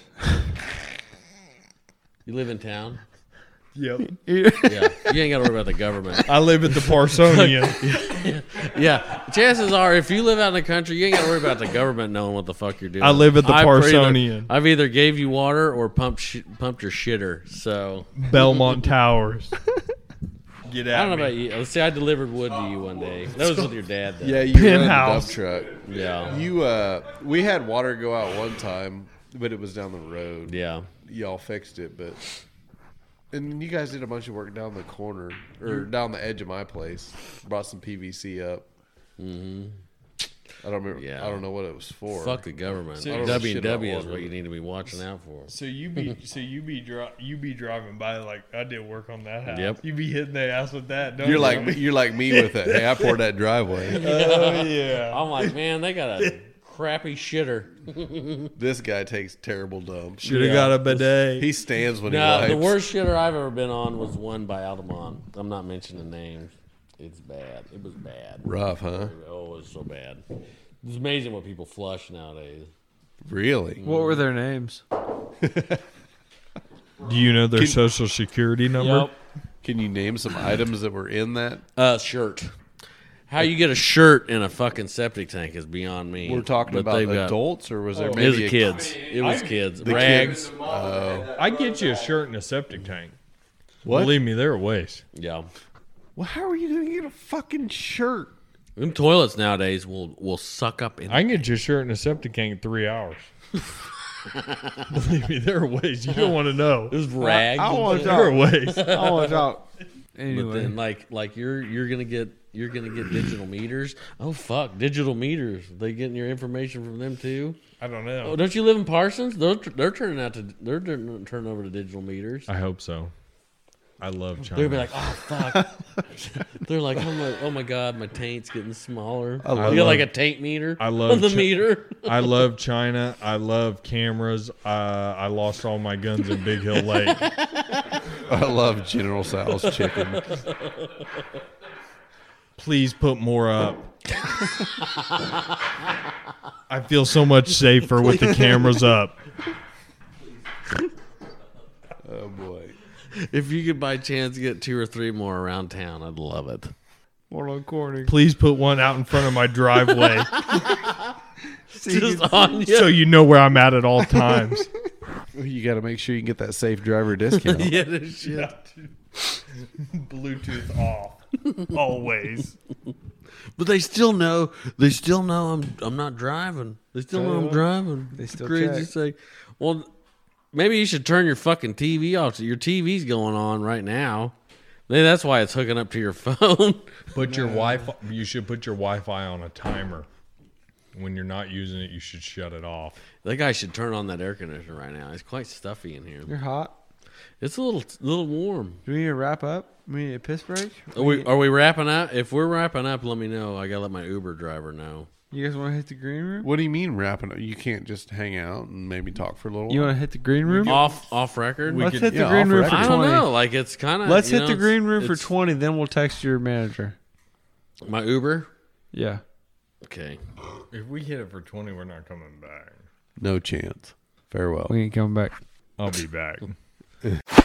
You live in town? Yep. Yeah. You ain't got to worry about the government. I live at the Parsonian. Yeah. Chances are, if you live out in the country, you ain't got to worry about the government knowing what the fuck you're doing. I live at the Parsonian. I've either gave you water or pumped your shitter. So Belmont Towers. Get I out. don't know about you. Let's say I delivered wood to you one day. That was with your dad. Though. Yeah, you ran the dump Penthouse. truck. Yeah. We had water go out one time, but it was down the road. Yeah. Y'all fixed it, but and you guys did a bunch of work down the corner or down the edge of my place. Brought some PVC up. Mm-hmm. I don't remember. Yeah. I don't know what it was for. Fuck the government. See, W&W is what you need to be watching out for. So you be driving by like I did work on that house. Yep. You be hitting the ass with that. Don't You're you? like me with it. Hey, I poured that driveway. Oh yeah. I'm like, man, they got a crappy shitter. This guy takes terrible dumps. Should have got a bidet. He stands when he No, wipes. the worst shitter I've ever been on was one by Altamont. I'm not mentioning names. It's bad. It was bad. Rough, huh? Oh, it was so bad. It's amazing what people flush nowadays. Really? What were their names? Do you know their social security number? Can you name some items that were in that? Shirt. How you get a shirt in a fucking septic tank is beyond me. We're talking But about they've got- adults, or was there It was maybe kids. It was kids. The Rags. kids? I get you a shirt in a septic tank. What? Believe me, there are ways. Yeah. Well, how are you going to get a fucking shirt? Them toilets nowadays will suck up in. I can get you a shirt in a septic tank in 3 hours. Believe me, there are ways. You don't want to know. There's rags. I and want shit. There are ways. I want to talk. But Anyway, then like you're gonna get digital meters. Oh fuck, digital meters. They getting your information from them too. I don't know. Oh, don't you live in Parsons? They're turning over to digital meters. I hope so. I love China. They'll be like, oh fuck. They're like, oh my god, my taint's getting smaller. love- You got like a taint meter. I love on the Chi- meter. I love China. I love cameras. I lost all my guns in Big Hill Lake. I love General Tso's chicken. Please put more up. I feel so much safer with the cameras up. Oh, boy. If you could by chance get 2 or 3 more around town, I'd love it. one on Corning. Please put one out in front of my driveway Just on you. so you know where I'm at all times. You got to make sure you can get that safe driver discount. Yeah, no shit. Bluetooth off. Always. But they still know. They still know I'm not driving. They still know I'm driving. They still Crazy check. say, well, maybe you should turn your fucking TV off. Your TV's going on right now. Maybe that's why it's hooking up to your phone. Put your Wi-Fi. You should put your Wi-Fi on a timer. When you're not using it, you should shut it off. That guy should turn on that air conditioner right now. It's quite stuffy in here. You're hot. It's a little warm. Do we need to wrap up? We need a piss break? Are we wrapping up? If we're wrapping up, let me know. I gotta let my Uber driver know. You guys want to hit the green room? What do you mean wrapping up? You can't just hang out and maybe talk for a little You while? want to hit the green room? Off record. Let's could- hit the yeah, green off room for record. I 20. don't know. Like it's kind of. Let's hit the green room for 20, then we'll text your manager. My Uber. Yeah. Okay. If we hit it for 20, we're not coming back. No chance. Farewell. We ain't coming back. I'll be back.